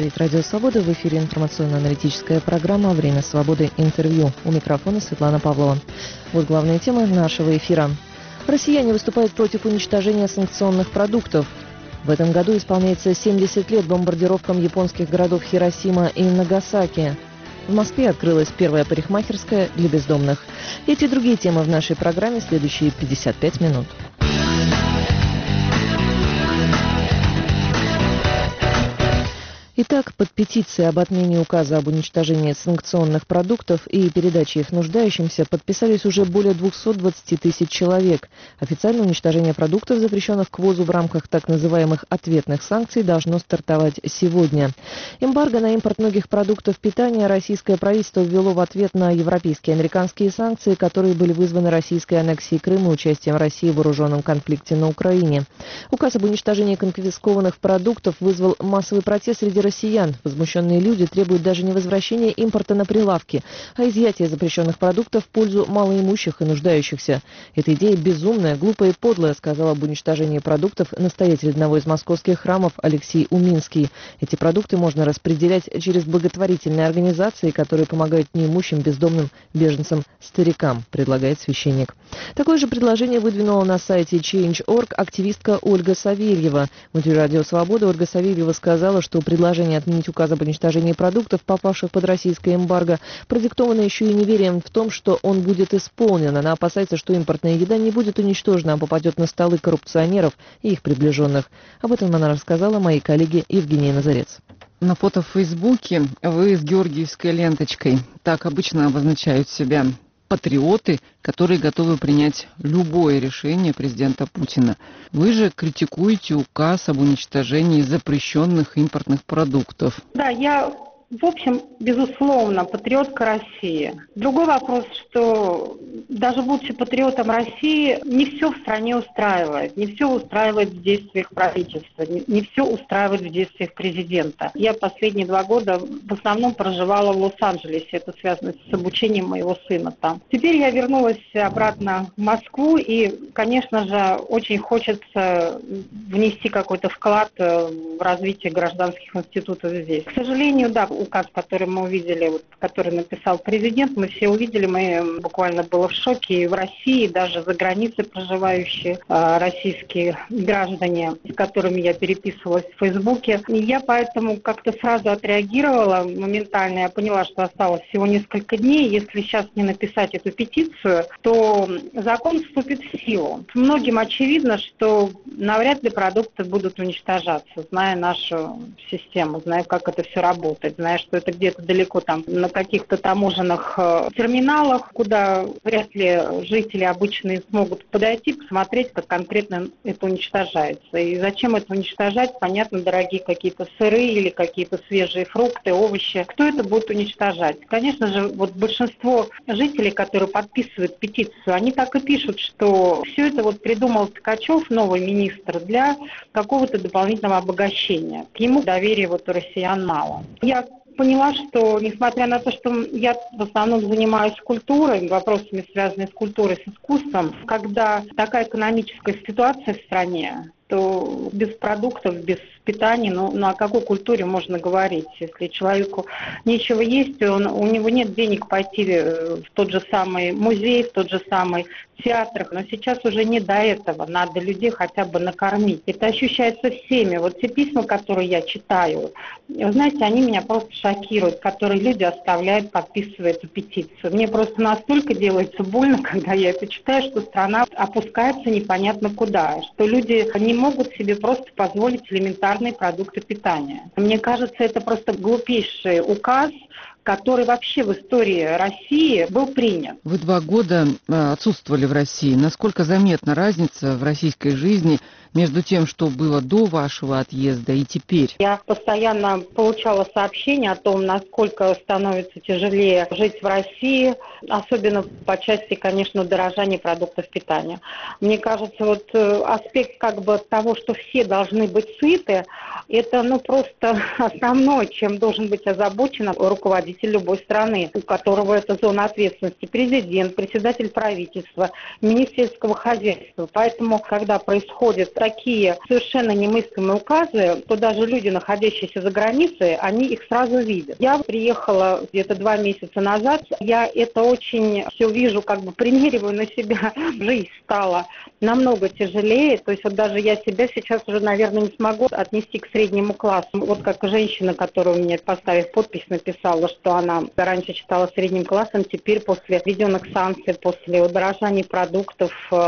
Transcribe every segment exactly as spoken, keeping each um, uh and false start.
говорит Радио Свобода. В эфире информационно-аналитическая программа «Время свободы. Интервью». У микрофона Светлана Павлова. Вот главные темы нашего эфира. Россияне выступают против уничтожения санкционных продуктов. В этом году исполняется семьдесят лет бомбардировкам японских городов Хиросима и Нагасаки. В Москве открылась первая парикмахерская для бездомных. Эти и другие темы в нашей программе следующие пятьдесят пять минут. Итак, под петицией об отмене указа об уничтожении санкционных продуктов и передаче их нуждающимся подписались уже более двухсот двадцати тысяч человек. Официально уничтожение продуктов, запрещенных к ввозу в рамках так называемых ответных санкций, должно стартовать сегодня. Эмбарго на импорт многих продуктов питания российское правительство ввело в ответ на европейские и американские санкции, которые были вызваны российской аннексией Крыма и участием России в вооруженном конфликте на Украине. Указ об уничтожении конфискованных продуктов вызвал массовый протест среди россиян. Возмущенные люди требуют даже не возвращения импорта на прилавки, а изъятия запрещенных продуктов в пользу малоимущих и нуждающихся. Эта идея безумная, глупая и подлая, сказал об уничтожении продуктов настоятель одного из московских храмов Алексей Уминский. Эти продукты можно распределять через благотворительные организации, которые помогают неимущим, бездомным, беженцам, старикам, предлагает священник. Такое же предложение выдвинула на сайте Change точка орг активистка Ольга Савельева. В эфире Радио Свобода Ольга Савельева сказала, что предложение отменить указ об уничтожении продуктов, попавших под российское эмбарго, продиктовано еще и неверием в том, что он будет исполнен. Она опасается, что импортная еда не будет уничтожена, а попадет на столы коррупционеров и их приближенных. Об этом она рассказала моей коллеге Евгении Назарец. На фото в Фейсбуке вы с георгиевской ленточкой. Так обычно обозначают себя патриоты, которые готовы принять любое решение президента Путина. Вы же критикуете указ об уничтожении запрещенных импортных продуктов. Да, я, в общем, безусловно, патриотка России. Другой вопрос, что даже будучи патриотом России, не все в стране устраивает. Не все устраивает в действиях правительства, не, не все устраивает в действиях президента. Я последние два года в основном проживала в Лос-Анджелесе. Это связано с обучением моего сына там. Теперь я вернулась обратно в Москву, и, конечно же, очень хочется внести какой-то вклад в развитие гражданских институтов здесь. К сожалению, да, указ, который мы увидели, вот, который написал президент, мы все увидели, мы буквально было в шоке. И в России, даже за границей проживающие э, российские граждане, с которыми я переписывалась в Фейсбуке. И я поэтому как-то сразу отреагировала моментально. Я поняла, что осталось всего несколько дней. Если сейчас не написать эту петицию, то закон вступит в силу. Многим очевидно, что навряд ли продукты будут уничтожаться, зная нашу систему, зная, как это все работает, зная, что это где-то далеко там на каких-то таможенных э, терминалах, куда вряд ли жители обычные смогут подойти, посмотреть, как конкретно это уничтожается. И зачем это уничтожать? Понятно, дорогие какие-то сыры или какие-то свежие фрукты, овощи. Кто это будет уничтожать? Конечно же, вот большинство жителей, которые подписывают петицию, они так и пишут, что все это вот придумал Ткачев, новый министр, для какого-то дополнительного обогащения. К нему доверия вот у россиян мало. Я поняла, что, несмотря на то, что я в основном занимаюсь культурой, вопросами, связанными с культурой, с искусством, когда такая экономическая ситуация в стране, то без продуктов, без питания, ну, ну о какой культуре можно говорить? Если человеку нечего есть, он, у него нет денег пойти в тот же самый музей, в тот же самый театр. Но сейчас уже не до этого. Надо людей хотя бы накормить. Это ощущается всеми. Вот те письма, которые я читаю, вы знаете, они меня просто шокируют, которые люди оставляют, подписывая эту петицию. Мне просто настолько делается больно, когда я это читаю, что страна опускается непонятно куда, что люди не могут себе просто позволить элементарные продукты питания. Мне кажется, это просто глупейший указ, который вообще в истории России был принят. Вы два года отсутствовали в России. Насколько заметна разница в российской жизни между тем, что было до вашего отъезда и теперь? Я постоянно получала сообщения о том, насколько становится тяжелее жить в России, особенно по части, конечно, удорожания продуктов питания. Мне кажется, вот аспект как бы того, что все должны быть сыты, это ну просто основное, чем должен быть озабочен руководитель руководитель любой страны, у которого это зона ответственности, президент, председатель правительства, министерского хозяйства. Поэтому, когда происходят такие совершенно немыслимые указы, то даже люди, находящиеся за границей, они их сразу видят. Я приехала где-то два месяца назад, я это очень все вижу, как бы примериваю на себя. Жизнь стала намного тяжелее, то есть вот даже я себя сейчас уже, наверное, не смогу отнести к среднему классу. Вот как женщина, которая мне, поставив подпись, написала, что она раньше считала средним классом, теперь после введенных санкций, после удорожания продуктов,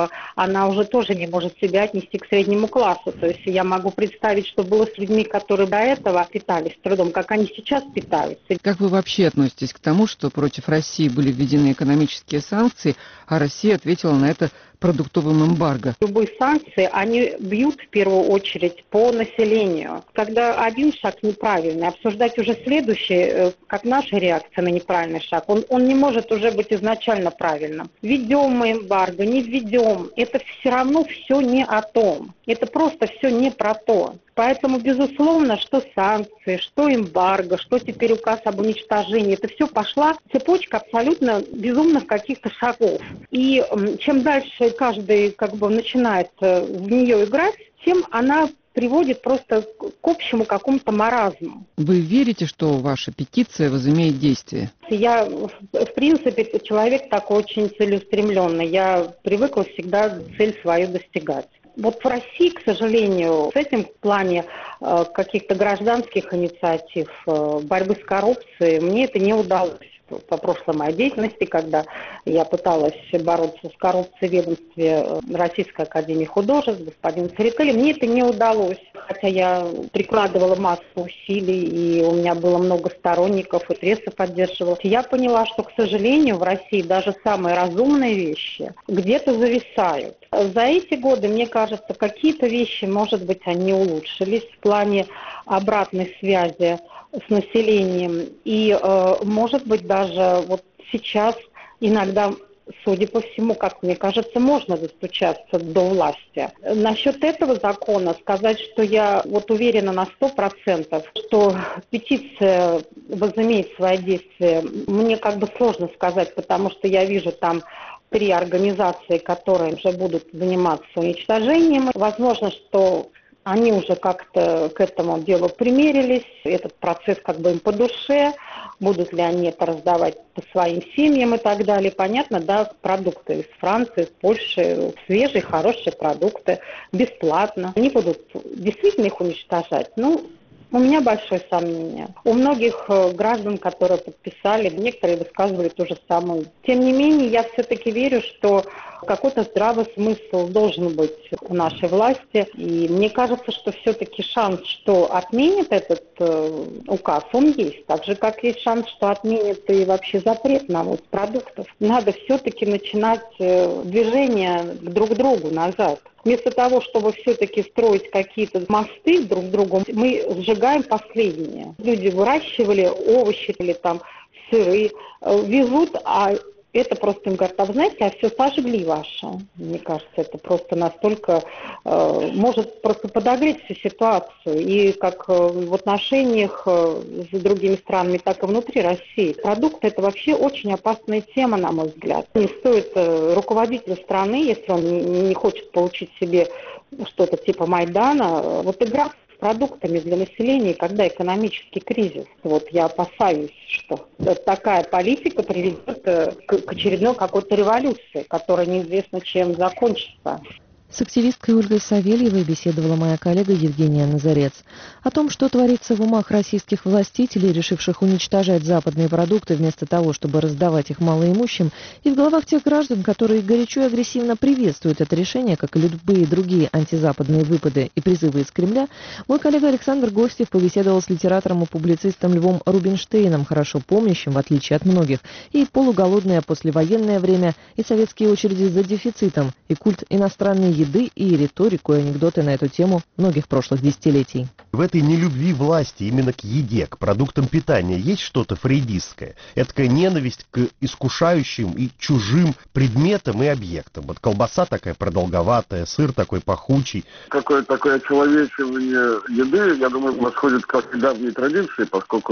она уже тоже не может себя отнести к среднему классу. То есть я могу представить, что было с людьми, которые до этого питались трудом, как они сейчас питаются. Как вы вообще относитесь к тому, что против России были введены экономические санкции, а Россия ответила на это продуктовым эмбарго? Любые санкции, они бьют в первую очередь по населению. Когда один шаг неправильный, обсуждать уже следующий, как наша реакция на неправильный шаг, он, он не может уже быть изначально правильным. Введем мы эмбарго, не введем, это все равно все не о том. Это просто все не про то. Поэтому, безусловно, что санкции, что эмбарго, что теперь указ об уничтожении, это все пошла цепочка абсолютно безумных каких-то шагов. И чем дальше каждый как бы начинает в нее играть, тем она приводит просто к общему какому-то маразму. Вы верите, что ваша петиция возымеет действие? Я, в принципе, человек такой очень целеустремленный. Я привыкла всегда цель свою достигать. Вот в России, к сожалению, с этим в плане э, каких-то гражданских инициатив, э, борьбы с коррупцией, мне это не удалось. По прошлой моей деятельности, когда я пыталась бороться с коррупцией в ведомстве Российской академии художеств, господин Церетели, мне это не удалось. Хотя я прикладывала массу усилий, и у меня было много сторонников, и пресса поддерживала. Я поняла, что, к сожалению, в России даже самые разумные вещи где-то зависают. За эти годы, мне кажется, какие-то вещи, может быть, они улучшились в плане обратной связи с населением. И, э, может быть, даже вот сейчас иногда, судя по всему, как мне кажется, можно достучаться до власти. Насчет этого закона сказать, что я вот уверена на сто процентов, что петиция возымеет свои действия, мне как бы сложно сказать, потому что я вижу там три организации, которые уже будут заниматься уничтожением. Возможно, что они уже как-то к этому делу примерились, этот процесс как бы им по душе, будут ли они это раздавать по своим семьям и так далее. Понятно, да, продукты из Франции, из Польши, свежие, хорошие продукты, бесплатно. Они будут действительно их уничтожать. Ну, у меня большое сомнение. У многих граждан, которые подписали, некоторые высказывали то же самое. Тем не менее, я все-таки верю, что какой-то здравый смысл должен быть у нашей власти. И мне кажется, что все-таки шанс, что отменит этот э, указ, он есть. Так же, как есть шанс, что отменит и вообще запрет на ввоз продуктов. Надо все-таки начинать э, движение друг к другу назад. Вместо того, чтобы все-таки строить какие-то мосты друг к другу, мы сжигаем последние. Люди выращивали овощи или там сыры, э, везут, а это просто им говорят, а вы знаете, а все сожгли ваше. Мне кажется, это просто настолько э, может просто подогреть всю ситуацию. И как э, в отношениях э, с другими странами, так и внутри России. Продукты – это вообще очень опасная тема, на мой взгляд. Не стоит э, руководителю страны, если он не, не хочет получить себе что-то типа Майдана, э, вот играть с продуктами для населения, когда экономический кризис. Вот я опасаюсь, что такая политика приведет к, к очередной какой-то революции, которая неизвестно чем закончится. С активисткой Ольгой Савельевой беседовала моя коллега Евгения Назарец. О том, что творится в умах российских властителей, решивших уничтожать западные продукты вместо того, чтобы раздавать их малоимущим, и в головах тех граждан, которые горячо и агрессивно приветствуют это решение, как и любые другие антизападные выпады и призывы из Кремля, мой коллега Александр Гостев побеседовал с литератором и публицистом Львом Рубинштейном, хорошо помнящим, в отличие от многих, и полуголодное послевоенное время, и советские очереди за дефицитом, и культ иностранной еды и риторику и анекдоты на эту тему многих прошлых десятилетий. В этой нелюбви власти именно к еде, к продуктам питания есть что-то фрейдистское. Это такая ненависть к искушающим и чужим предметам и объектам. Вот колбаса такая продолговатая, сыр такой пахучий. Какое-то такое очеловечивание еды, я думаю, восходит к давней традиции, поскольку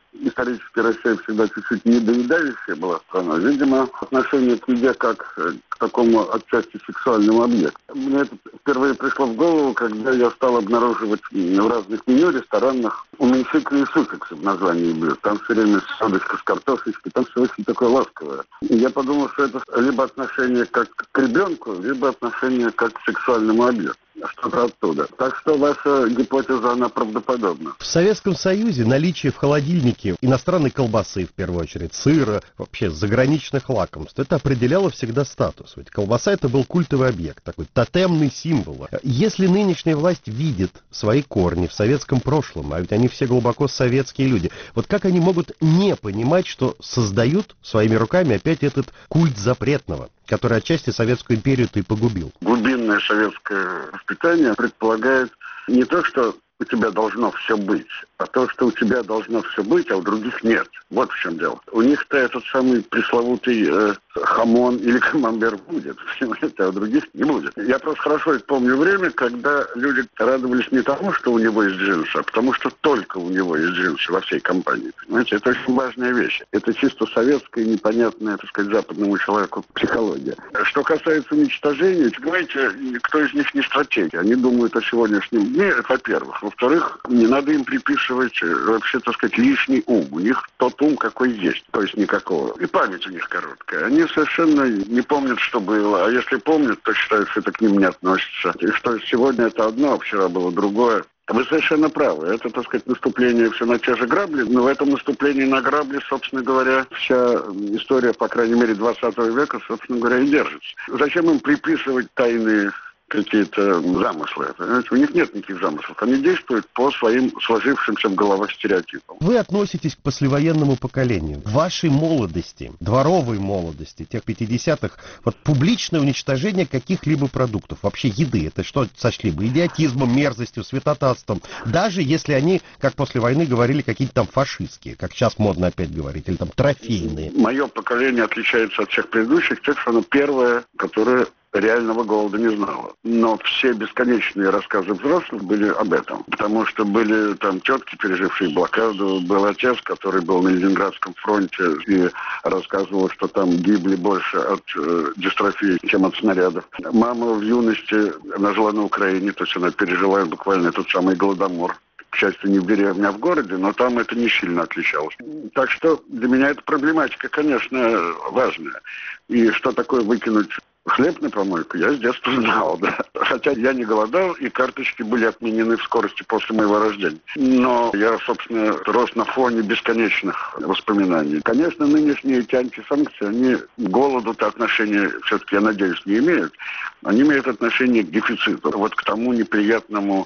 исторически Россия всегда чуть-чуть недоедающая была страна. Видимо, отношение к еде как к такому отчасти сексуальному объекту. Мне это впервые пришло в голову, когда я стал обнаруживать в разных меню ресторанах уменьшительные суффиксы в названии блюд. Там все время селедочка с картошечкой, там все очень такое ласковое. И я подумал, что это либо отношение как к ребенку, либо отношение как к сексуальному объекту. Что-то оттуда. Так что ваша гипотеза, она правдоподобна. В Советском Союзе наличие в холодильнике иностранной колбасы, в первую очередь, сыра, вообще заграничных лакомств, это определяло всегда статус. Ведь колбаса — это был культовый объект, такой тотемный символ. Если нынешняя власть видит свои корни в советском прошлом, а ведь они все глубоко советские люди, вот как они могут не понимать, что создают своими руками опять этот культ запретного, который отчасти Советскую империю-то и погубил? Глубинное советское воспитание предполагает не то, что у тебя должно все быть, а то, что у тебя должно все быть, а у других нет. Вот в чем дело. У них-то этот самый пресловутый э, хамон или камамбер будет, а у других не будет. Я просто хорошо помню время, когда люди радовались не тому, что у него есть джинсы, а потому что только у него есть джинсы во всей компании. Понимаете, это очень важная вещь. Это чисто советская, непонятная, так сказать, западному человеку психология. Что касается уничтожения, говорите, кто из них не стратег. Они думают о сегодняшнем дне, это во-первых. Во-вторых, не надо им приписывать вообще, так сказать, лишний ум. У них тот ум, какой есть, то есть никакого. И память у них короткая. Они совершенно не помнят, что было. А если помнят, то считают, что это к ним не относится. И что сегодня это одно, а вчера было другое. Вы совершенно правы. Это, так сказать, наступление все на те же грабли. Но в этом наступлении на грабли, собственно говоря, вся история, по крайней мере, двадцатого века, собственно говоря, и держится. Зачем им приписывать тайные какие-то замыслы? Понимаете? У них нет никаких замыслов. Они действуют по своим сложившимся в головах стереотипам. Вы относитесь к послевоенному поколению. В вашей молодости, дворовой молодости, тех пятидесятых, вот публичное уничтожение каких-либо продуктов, вообще еды, это что сочли бы? Идиотизмом, мерзостью, святотатством. Даже если они, как после войны говорили, какие-то там фашистские, как сейчас модно опять говорить, или там трофейные. Мое поколение отличается от всех предыдущих, тем, что оно первое, которое реального голода не знала. Но все бесконечные рассказы взрослых были об этом. Потому что были там тетки, пережившие блокаду, был отец, который был на Ленинградском фронте и рассказывал, что там гибли больше от э, дистрофии, чем от снарядов. Мама в юности, она жила на Украине, то есть она пережила буквально этот самый голодомор. К счастью, не в деревне, а в городе, но там это не сильно отличалось. Так что для меня эта проблематика, конечно, важная. И что такое выкинуть хлеб на помойку, я с детства знал, да. Хотя я не голодал, и карточки были отменены в скорости после моего рождения. Но я, собственно, рос на фоне бесконечных воспоминаний. Конечно, нынешние эти антисанкции, они к голоду-то отношения, все-таки, я надеюсь, не имеют. Они имеют отношение к дефициту. Вот к тому неприятному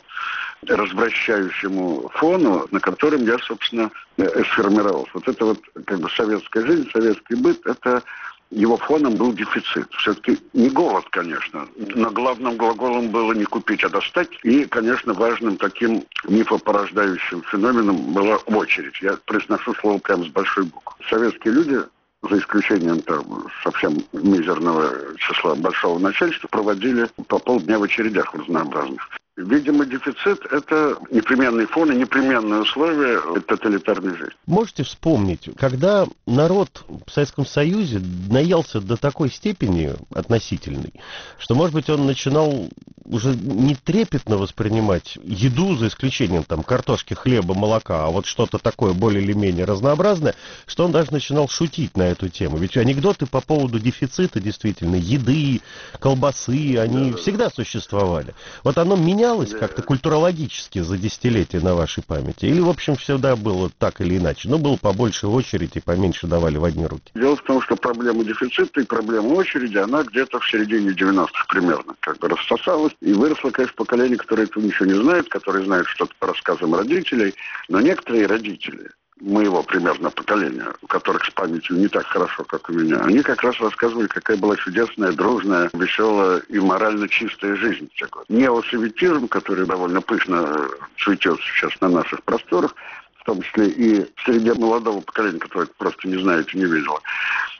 развращающему фону, на котором я, собственно, сформировался. Вот это вот как бы советская жизнь, советский быт, это его фоном был дефицит. Все-таки не голод, конечно, но главным глаголом было не купить, а достать. И, конечно, важным таким мифопорождающим феноменом была очередь. Я произношу слово прямо с большой буквы. Советские люди, за исключением там совсем мизерного числа большого начальства, проводили по полдня в очередях разнообразных. Видимо, дефицит – это непременный фон и непременные условия тоталитарной жизни. Можете вспомнить, когда народ в Советском Союзе наелся до такой степени относительной, что, может быть, он начинал уже не трепетно воспринимать еду, за исключением там картошки, хлеба, молока, а вот что-то такое более или менее разнообразное, что он даже начинал шутить на эту тему. Ведь анекдоты по поводу дефицита, действительно, еды, колбасы, они да. всегда существовали. Вот оно менялось да. как-то культурологически за десятилетия на вашей памяти? Или, в общем, всегда было так или иначе? Ну, было побольше очереди, поменьше давали в одни руки. Дело в том, что проблема дефицита и проблема очереди, она где-то в середине девяностых примерно как бы рассосалась. И выросло, конечно, поколение, которое этого ничего не знает, которое знает что-то по рассказам родителей. Но некоторые родители моего примерно поколения, у которых с памятью не так хорошо, как у меня, они как раз рассказывали, какая была чудесная, дружная, веселая и морально чистая жизнь. Неосоветизм, который довольно пышно цветет сейчас на наших просторах, в том числе и среди молодого поколения, которое просто не знает и не видело,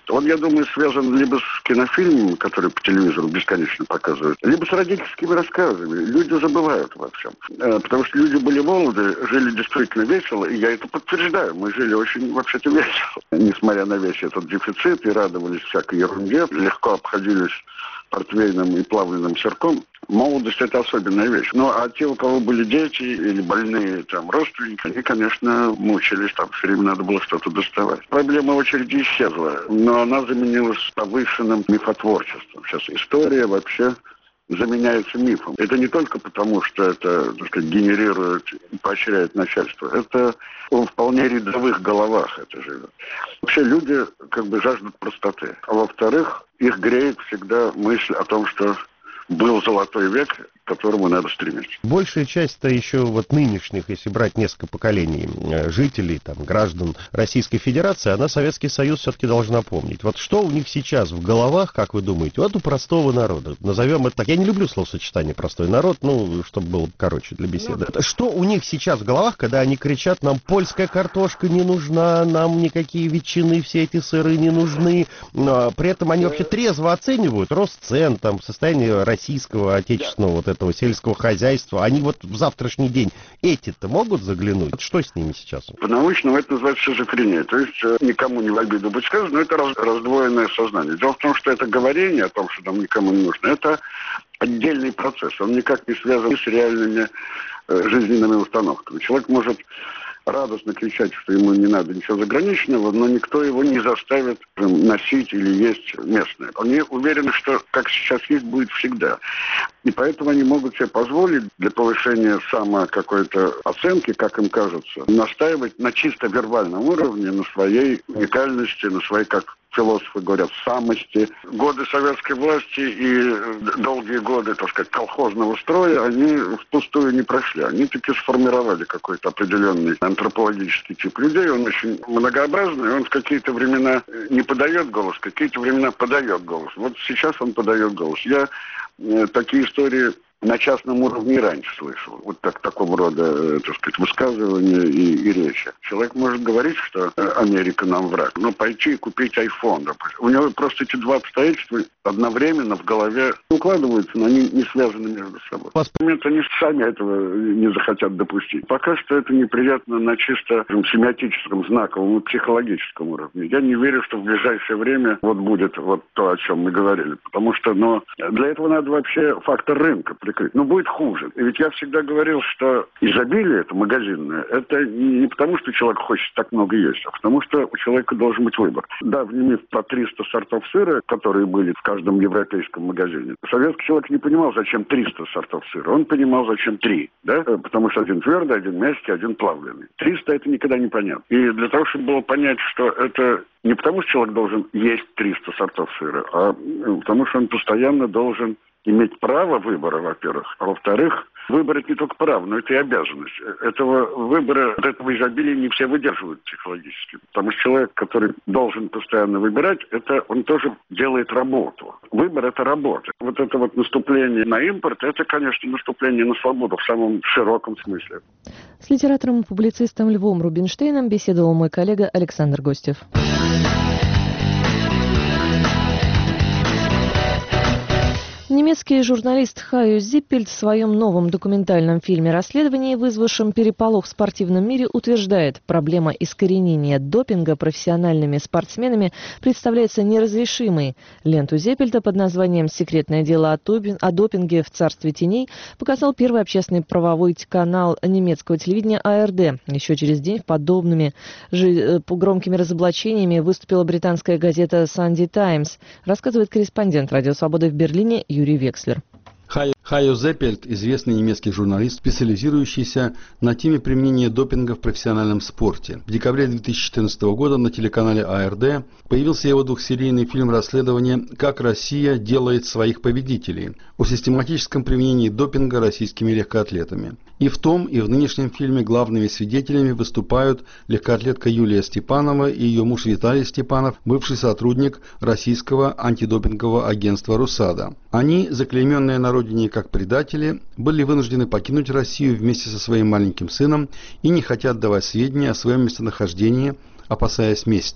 Он, я думаю, связан либо с кинофильмом, который по телевизору бесконечно показывают, либо с родительскими рассказами. Люди забывают во всем. Потому что люди были молоды, жили действительно весело, и я это подтверждаю. Мы жили очень, вообще-то, весело. Несмотря на весь этот дефицит, и радовались всякой ерунде, легко обходились портвейным и плавленным сырком. Молодость – это особенная вещь. Ну, а те, у кого были дети или больные там родственники, они, конечно, мучились, там все время надо было что-то доставать. Проблема очереди исчезла, но она заменилась повышенным мифотворчеством. Сейчас история вообще заменяется мифом. Это не только потому, что это, так сказать, генерирует и поощряет начальство. Это в вполне рядовых головах это живет. Вообще люди как бы жаждут простоты. А во-вторых, их греет всегда мысль о том, что был золотой век, к которому надо стремиться. Большая часть-то еще вот нынешних, если брать несколько поколений жителей, там, граждан Российской Федерации, она Советский Союз все-таки должна помнить. Вот что у них сейчас в головах, как вы думаете, вот у простого народа, назовем это так, я не люблю словосочетание «простой народ», ну, чтобы было короче для беседы. Ну, что у них сейчас в головах, когда они кричат, нам польская картошка не нужна, нам никакие ветчины, все эти сыры не нужны, но при этом они вообще трезво оценивают рост цен, там, состояние российского, отечественного вот этого сельского хозяйства, они вот в завтрашний день эти-то могут заглянуть? Что с ними сейчас? По-научному это называется шизофрения. То есть никому не в обиду быть сказано, но это раз, раздвоенное сознание. Дело в том, что это говорение о том, что нам никому не нужно, это отдельный процесс. Он никак не связан с реальными э, жизненными установками. Человек может радостно кричать, что ему не надо ничего заграничного, но никто его не заставит носить или есть местное. Они уверены, что как сейчас есть, будет всегда. И поэтому они могут себе позволить для повышения само какой-то оценки, как им кажется, настаивать на чисто вербальном уровне, на своей уникальности, на своей, как философы говорят, самости. Годы советской власти и долгие годы, так сказать, колхозного строя, они впустую не прошли. Они таки сформировали какой-то определенный антропологический тип людей. Он очень многообразный, он в какие-то времена не подает голос, в какие-то времена подает голос. Вот сейчас он подает голос. Я э, такие истории на частном уровне и раньше слышал. Вот так, такого рода, так сказать, высказывания и, и речи. Человек может говорить, что Америка нам враг, но пойти и купить айфон, допустим. У него просто эти два обстоятельства одновременно в голове укладываются, но они не связаны между собой. В момент они сами этого не захотят допустить. Пока что это неприятно на чисто семиотическом, знаковом и психологическом уровне. Я не верю, что в ближайшее время вот будет вот то, о чем мы говорили. Потому что, но для этого надо вообще фактор рынка прикрыть. Но будет хуже. И ведь я всегда говорил, что изобилие это магазинное, это не потому, что человек хочет так много есть, а потому что у человека должен быть выбор. Да, вними про триста сортов сыра, которые были в каждом европейском магазине. Советский человек не понимал, зачем триста сортов сыра. Он понимал, зачем три. Да? Потому что один твердый, один мягкий, один плавленый. триста это никогда не понятно. И для того, чтобы было понять, что это не потому, что человек должен есть триста сортов сыра, а потому что он постоянно должен иметь право выбора, во-первых, а во-вторых, выбор это не только право, но это и обязанность. Этого выбора, от этого изобилия не все выдерживают психологически. Потому что человек, который должен постоянно выбирать, это он тоже делает работу. Выбор это работа. Вот это вот наступление на импорт, это, конечно, наступление на свободу в самом широком смысле. С литератором и публицистом Львом Рубинштейном беседовал мой коллега Александр Гостев. Немецкий журналист Хайо Зиппельд в своем новом документальном фильме-расследовании, вызвавшем переполох в спортивном мире, утверждает, проблема искоренения допинга профессиональными спортсменами представляется неразрешимой. Ленту Зиппельда под названием «Секретное дело о допинге в царстве теней» показал первый общественный правовой канал немецкого телевидения А Р Д. Еще через день подобными же громкими разоблачениями выступила британская газета «Санди Таймс», рассказывает корреспондент «Радио Свободы» в Берлине Юрий Векслер. Хайо Зиппельд – известный немецкий журналист, специализирующийся на теме применения допинга в профессиональном спорте. В декабре две тысячи четырнадцатого года на телеканале А Р Д появился его двухсерийный фильм расследования «Как Россия делает своих победителей» о систематическом применении допинга российскими легкоатлетами. И в том, и в нынешнем фильме главными свидетелями выступают легкоатлетка Юлия Степанова и ее муж Виталий Степанов, бывший сотрудник российского антидопингового агентства «Русада». Они, заклейменные на родине как предатели, были вынуждены покинуть Россию вместе со своим маленьким сыном и не хотят давать сведения о своем местонахождении, опасаясь мести.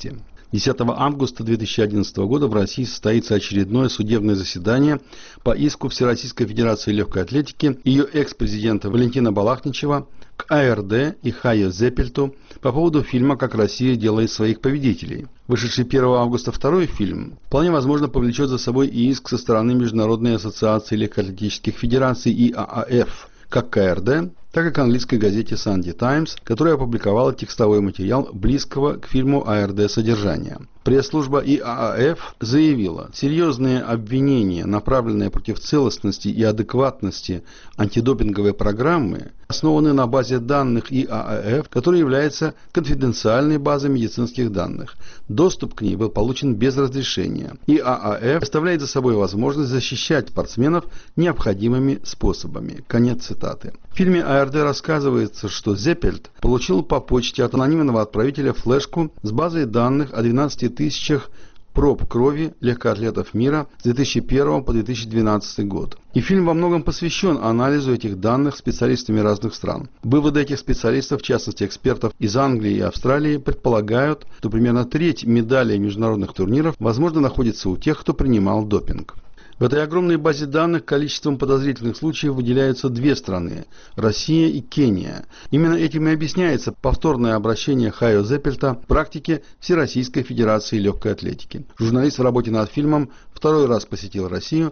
десятого августа две тысячи одиннадцатого года в России состоится очередное судебное заседание по иску Всероссийской Федерации Легкой Атлетики и ее экс-президента Валентина Балахничева к А Эр Дэ и Хайо Зеппельту по поводу фильма «Как Россия делает своих победителей». Вышедший первого августа второй фильм вполне возможно повлечет за собой и иск со стороны Международной ассоциации легкоатлетических федераций И А А Эф, как к А Эр Дэ, так и к английской газете Sunday Times, которая опубликовала текстовой материал близкого к фильму А Эр Дэ содержания. Пресс-служба И А А Эф заявила, серьезные обвинения, направленные против целостности и адекватности антидопинговой программы, основаны на базе данных И А А Эф, которая является конфиденциальной базой медицинских данных. Доступ к ней был получен без разрешения. И А А Эф оставляет за собой возможность защищать спортсменов необходимыми способами. Конец цитаты. В фильме А Эр Дэ рассказывается, что Зеппельт получил по почте от анонимного отправителя флешку с базой данных о двенадцати тысячах проб крови легкоатлетов мира с две тысячи первого по две тысячи двенадцатый год. И фильм во многом посвящен анализу этих данных специалистами разных стран. Выводы этих специалистов, в частности экспертов из Англии и Австралии, предполагают, что примерно треть медалей международных турниров, возможно, находится у тех, кто принимал допинг. В этой огромной базе данных количеством подозрительных случаев выделяются две страны – Россия и Кения. Именно этим и объясняется повторное обращение Хайо Зеппельта к практике Всероссийской Федерации Легкой Атлетики. Журналист в работе над фильмом второй раз посетил Россию.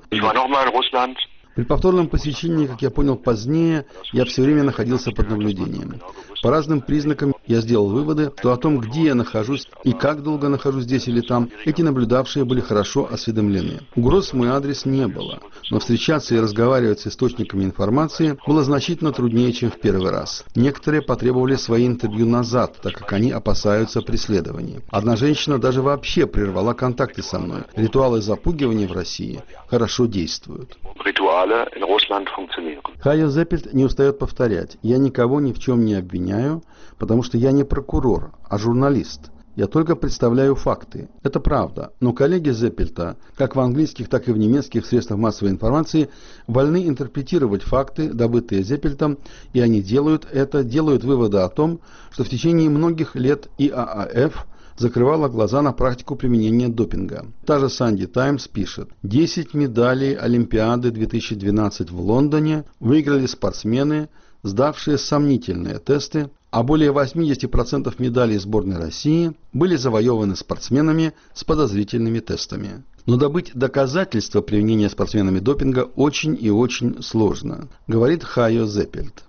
При повторном посещении, как я понял позднее, я все время находился под наблюдением. По разным признакам я сделал выводы, что о том, где я нахожусь и как долго нахожусь здесь или там, эти наблюдавшие были хорошо осведомлены. Угроз в мой адрес не было, но встречаться и разговаривать с источниками информации было значительно труднее, чем в первый раз. Некоторые потребовали свои интервью назад, так как они опасаются преследований. Одна женщина даже вообще прервала контакты со мной. Ритуалы запугивания в России хорошо действуют. Хайо Зеппельт не устает повторять: я никого ни в чем не обвиняю, потому что я не прокурор, а журналист. Я только представляю факты. Это правда. Но коллеги Зеппельта, как в английских, так и в немецких средствах массовой информации, вольны интерпретировать факты, добытые Зеппельтом, и они делают это, делают выводы о том, что в течение многих лет И А А Эф закрывала глаза на практику применения допинга. Та же Sunday Times пишет: десять медалей Олимпиады две тысячи двенадцать в Лондоне выиграли спортсмены, сдавшие сомнительные тесты, а более восемьдесят процентов медалей сборной России были завоеваны спортсменами с подозрительными тестами. Но добыть доказательства применения спортсменами допинга очень и очень сложно, говорит Хайо Зеппельт.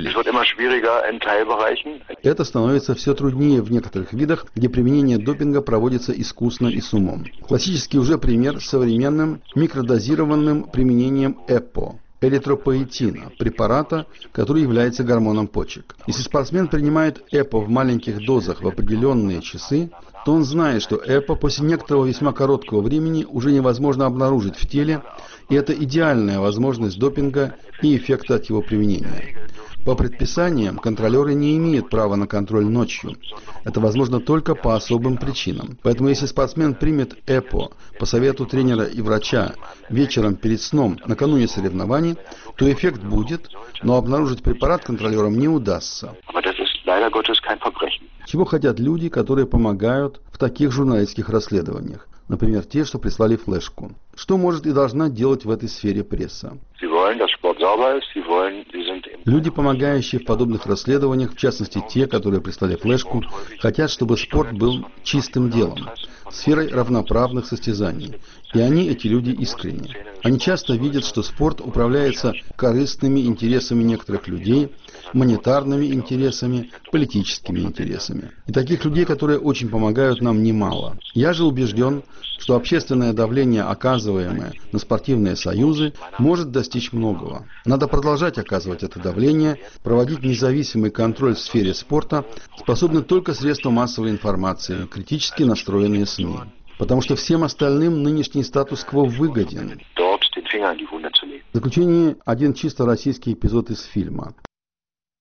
Это становится все труднее в некоторых видах, где применение допинга проводится искусно и с умом. Классический уже пример с современным микродозированным применением ЭПО. Эритропоэтина, препарата, который является гормоном почек. Если спортсмен принимает ЭПО в маленьких дозах в определенные часы, то он знает, что ЭПО после некоторого весьма короткого времени уже невозможно обнаружить в теле, и это идеальная возможность допинга и эффекта от его применения. По предписаниям контролеры не имеют права на контроль ночью. Это возможно только по особым причинам. Поэтому если спортсмен примет ЭПО по совету тренера и врача вечером перед сном накануне соревнований, то эффект будет, но обнаружить препарат контролерам не удастся. Чего хотят люди, которые помогают в таких журналистских расследованиях? Например, те, что прислали флешку. Что может и должна делать в этой сфере пресса? Люди, помогающие в подобных расследованиях, в частности те, которые прислали флешку, хотят, чтобы спорт был чистым делом, сферой равноправных состязаний. И они, эти люди, искренне. Они часто видят, что спорт управляется корыстными интересами некоторых людей, монетарными интересами, политическими интересами. И таких людей, которые очень помогают нам, немало. Я же убежден, что общественное давление, оказываемое на спортивные союзы, может достичь многого. Надо продолжать оказывать это давление, проводить независимый контроль в сфере спорта способны только средства массовой информации, критически настроенные СМИ. Потому что всем остальным нынешний статус-кво выгоден. В заключение один чисто российский эпизод из фильма.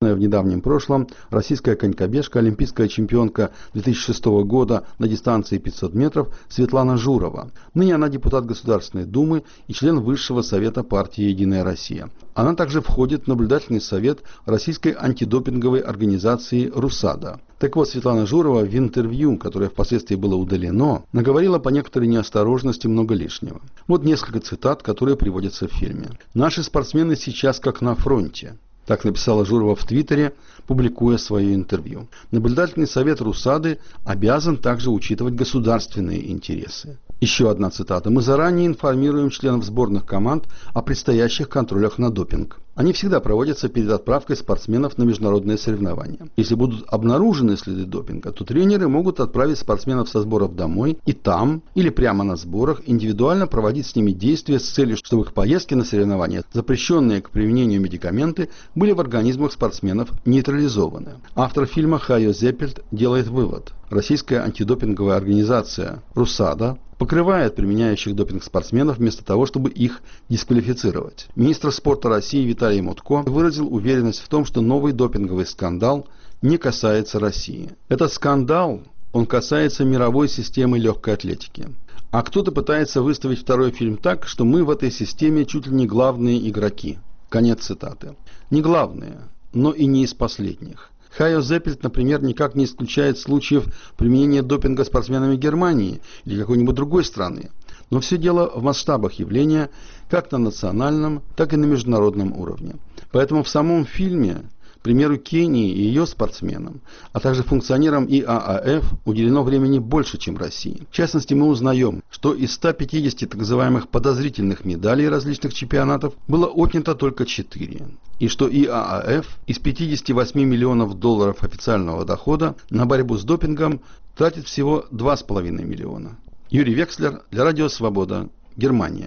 В недавнем прошлом российская конькобежка, олимпийская чемпионка две тысячи шестого года на дистанции пятьсот метров Светлана Журова. Ныне она депутат Государственной Думы и член Высшего совета партии «Единая Россия». Она также входит в наблюдательный совет российской антидопинговой организации «РУСАДА». Так вот, Светлана Журова в интервью, которое впоследствии было удалено, наговорила по некоторой неосторожности много лишнего. Вот несколько цитат, которые приводятся в фильме. «Наши спортсмены сейчас как на фронте». Так написала Журова в Твиттере, публикуя свое интервью. Наблюдательный совет РУСАДы обязан также учитывать государственные интересы. Еще одна цитата. «Мы заранее информируем членов сборных команд о предстоящих контролях на допинг. Они всегда проводятся перед отправкой спортсменов на международные соревнования. Если будут обнаружены следы допинга, то тренеры могут отправить спортсменов со сборов домой и там, или прямо на сборах, индивидуально проводить с ними действия с целью, чтобы их поездки на соревнования, запрещенные к применению медикаменты, были в организмах спортсменов нейтрализованы». Автор фильма Хайо Зеппельт делает вывод. Российская антидопинговая организация «РУСАДА» покрывает применяющих допинг спортсменов вместо того, чтобы их дисквалифицировать. Министр спорта России Виталий Мутко выразил уверенность в том, что новый допинговый скандал не касается России. Этот скандал, он касается мировой системы легкой атлетики. А кто-то пытается выставить второй фильм так, что мы в этой системе чуть ли не главные игроки. Конец цитаты. Не главные, но и не из последних. Хайо Зеппельт, например, никак не исключает случаев применения допинга спортсменами Германии или какой-нибудь другой страны. Но все дело в масштабах явления как на национальном, так и на международном уровне. Поэтому в самом фильме, к примеру, Кении и ее спортсменам, а также функционерам И А А Ф уделено времени больше, чем России. В частности, мы узнаем, что из ста пятидесяти так называемых подозрительных медалей различных чемпионатов было отнято только четыре. И что И А А Ф из пятидесяти восьми миллионов долларов официального дохода на борьбу с допингом тратит всего два с половиной миллиона. Юрий Векслер для Радио Свобода, Германия.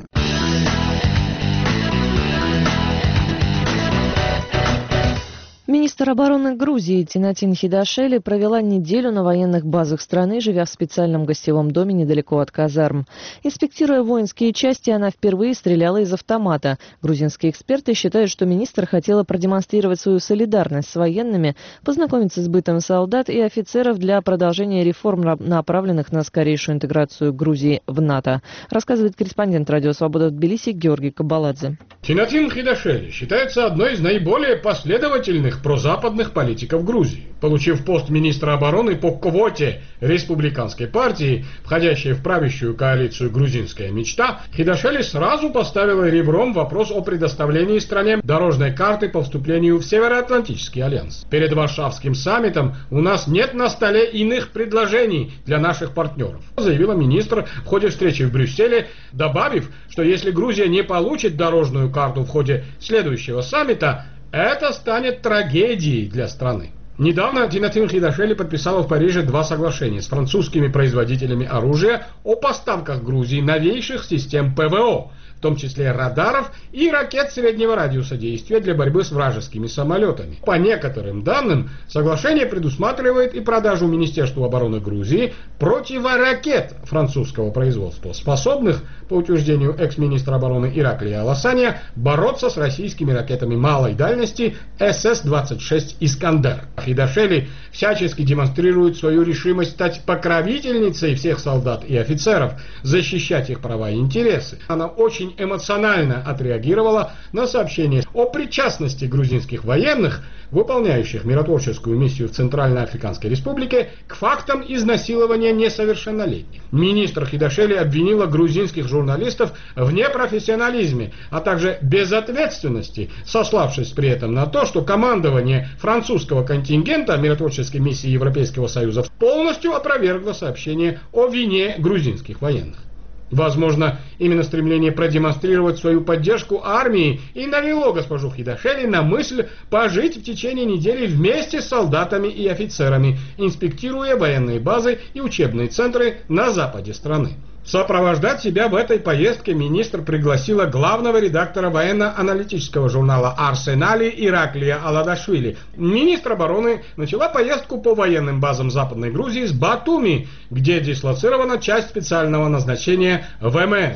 Министр обороны Грузии Тинатин Хидашели провела неделю на военных базах страны, живя в специальном гостевом доме недалеко от казарм. Инспектируя воинские части, она впервые стреляла из автомата. Грузинские эксперты считают, что министр хотела продемонстрировать свою солидарность с военными, познакомиться с бытом солдат и офицеров для продолжения реформ, направленных на скорейшую интеграцию Грузии в НАТО, рассказывает корреспондент Радио Свобода в Тбилиси Георгий Кабаладзе. Тинатин Хидашели считается одной из наиболее последовательных прозападных политиков Грузии. Получив пост министра обороны по квоте республиканской партии, входящей в правящую коалицию «Грузинская мечта», Хидашели сразу поставила ребром вопрос о предоставлении стране дорожной карты по вступлению в Североатлантический альянс. Перед Варшавским саммитом у нас нет на столе иных предложений для наших партнеров, заявила министр в ходе встречи в Брюсселе, добавив, что если Грузия не получит дорожную карту в ходе следующего саммита, это станет трагедией для страны. Недавно Тинатин Хидашели подписала в Париже два соглашения с французскими производителями оружия о поставках Грузии новейших систем П В О, в том числе радаров и ракет среднего радиуса действия для борьбы с вражескими самолетами. По некоторым данным, соглашение предусматривает и продажу Министерству обороны Грузии противоракет французского производства, способных, по утверждению экс-министра обороны Ираклия Аласания, бороться с российскими ракетами малой дальности С С двадцать шесть «Искандер». Хидашели всячески демонстрирует свою решимость стать покровительницей всех солдат и офицеров, защищать их права и интересы. Она очень эмоционально отреагировала на сообщение о причастности грузинских военных, выполняющих миротворческую миссию в Центральноафриканской Республике, к фактам изнасилования несовершеннолетних. Министр Хидашели обвинила грузинских журналистов в непрофессионализме, а также безответственности, сославшись при этом на то, что командование французского контингента миротворческой миссии Европейского Союза полностью опровергло сообщение о вине грузинских военных. Возможно, именно стремление продемонстрировать свою поддержку армии и навело госпожу Хидашели на мысль пожить в течение недели вместе с солдатами и офицерами, инспектируя военные базы и учебные центры на западе страны. Сопровождать себя в этой поездке министр пригласила главного редактора военно-аналитического журнала «Арсенали» Ираклия Аладашвили. Министр обороны начала поездку по военным базам Западной Грузии с Батуми, где дислоцирована часть специального назначения В М С.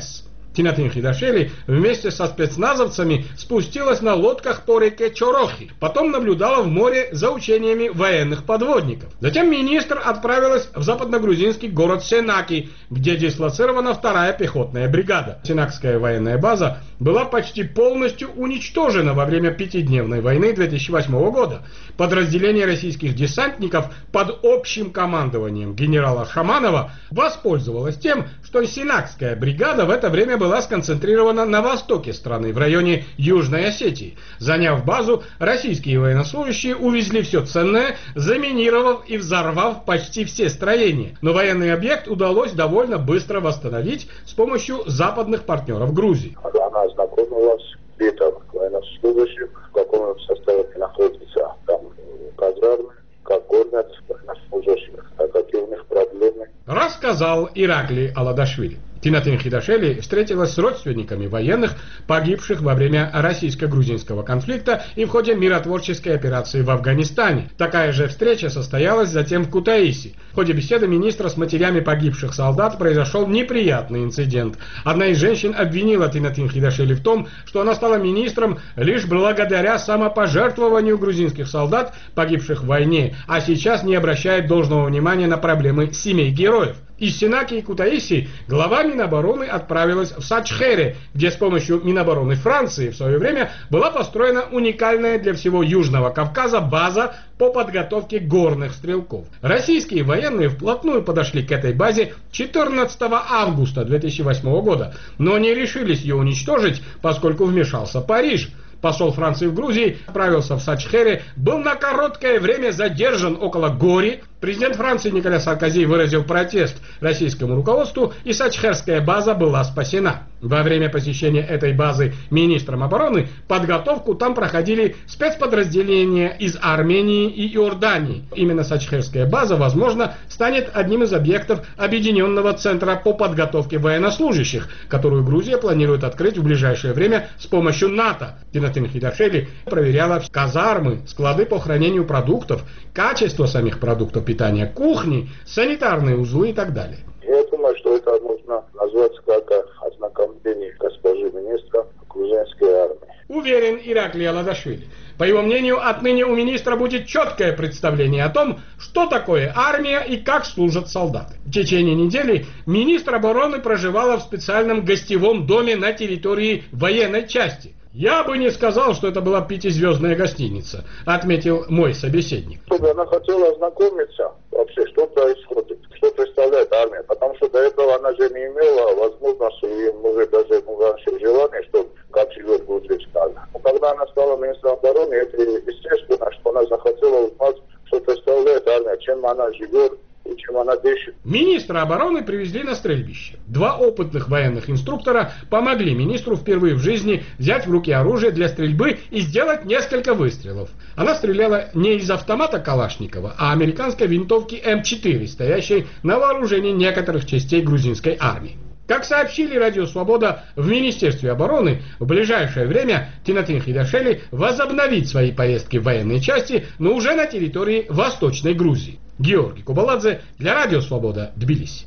Тинатин Хидашвили вместе со спецназовцами спустилась на лодках по реке Чорохи. Потом наблюдала в море за учениями военных подводников. Затем министр отправилась в западногрузинский город Сенаки, где дислоцирована вторая пехотная бригада. Сенакская военная база была почти полностью уничтожена во время пятидневной войны две тысячи восьмого года. Подразделение российских десантников под общим командованием генерала Шаманова воспользовалось тем, что Сенакская бригада в это время была сконцентрирована на востоке страны, в районе Южной Осетии. Заняв базу, российские военнослужащие увезли все ценное, заминировав и взорвав почти все строения. Но военный объект удалось довольно быстро восстановить с помощью западных партнеров Грузии. Она ознакомилась с видом военнослужащих, в каком состоянии находится там казармы, как кормят военнослужащих, а какие у них проблемы. Рассказал Иракли Аладашвили. Тинатин Хидашвили встретилась с родственниками военных, погибших во время российско-грузинского конфликта и в ходе миротворческой операции в Афганистане. Такая же встреча состоялась затем в Кутаиси. В ходе беседы министра с матерями погибших солдат произошел неприятный инцидент. Одна из женщин обвинила Тинатин Хидашвили в том, что она стала министром лишь благодаря самопожертвованию грузинских солдат, погибших в войне, а сейчас не обращает должного внимания на проблемы семей героев. Из Сенаки и Кутаиси глава Минобороны отправилась в Сачхере, где с помощью Минобороны Франции в свое время была построена уникальная для всего Южного Кавказа база по подготовке горных стрелков. Российские военные вплотную подошли к этой базе четырнадцатого августа две тысячи восьмого года, но не решились ее уничтожить, поскольку вмешался Париж. Посол Франции в Грузии отправился в Сачхере, был на короткое время задержан около Гори. Президент Франции Николя Саркози выразил протест российскому руководству, и Сачхерская база была спасена. Во время посещения этой базы министром обороны подготовку там проходили спецподразделения из Армении и Иордании. Именно Сачхерская база, возможно, станет одним из объектов объединенного центра по подготовке военнослужащих, которую Грузия планирует открыть в ближайшее время с помощью НАТО. Тинатин Хидашвили проверяла казармы, склады по хранению продуктов, качество самих продуктов питания, кухни, санитарные узлы и так далее. Я думаю, что это можно назвать как ознакомление госпожи министра грузинской армии. Уверен Иракли Аладашвили. По его мнению, отныне у министра будет четкое представление о том, что такое армия и как служат солдаты. В течение недели министр обороны проживала в специальном гостевом доме на территории военной части. «Я бы не сказал, что это была пятизвездная гостиница», — отметил мой собеседник. Она хотела ознакомиться вообще, что происходит, что представляет армия, потому что до этого она же не имела возможности, и может даже раньше желания, что как живет грузинская армия. Но когда она стала министром обороны, это естественно, что она захотела узнать, что представляет армия, чем она живет, и чем она дышит. Министра обороны привезли на стрельбище. Два опытных военных инструктора помогли министру впервые в жизни взять в руки оружие для стрельбы и сделать несколько выстрелов. Она стреляла не из автомата Калашникова, а американской винтовки эм четыре, стоящей на вооружении некоторых частей грузинской армии. Как сообщили Радио Свобода в Министерстве обороны, в ближайшее время Тинатин Хидашвили возобновит свои поездки в военные части, но уже на территории Восточной Грузии. Георгий Кубаладзе для Радио Свобода, Тбилиси.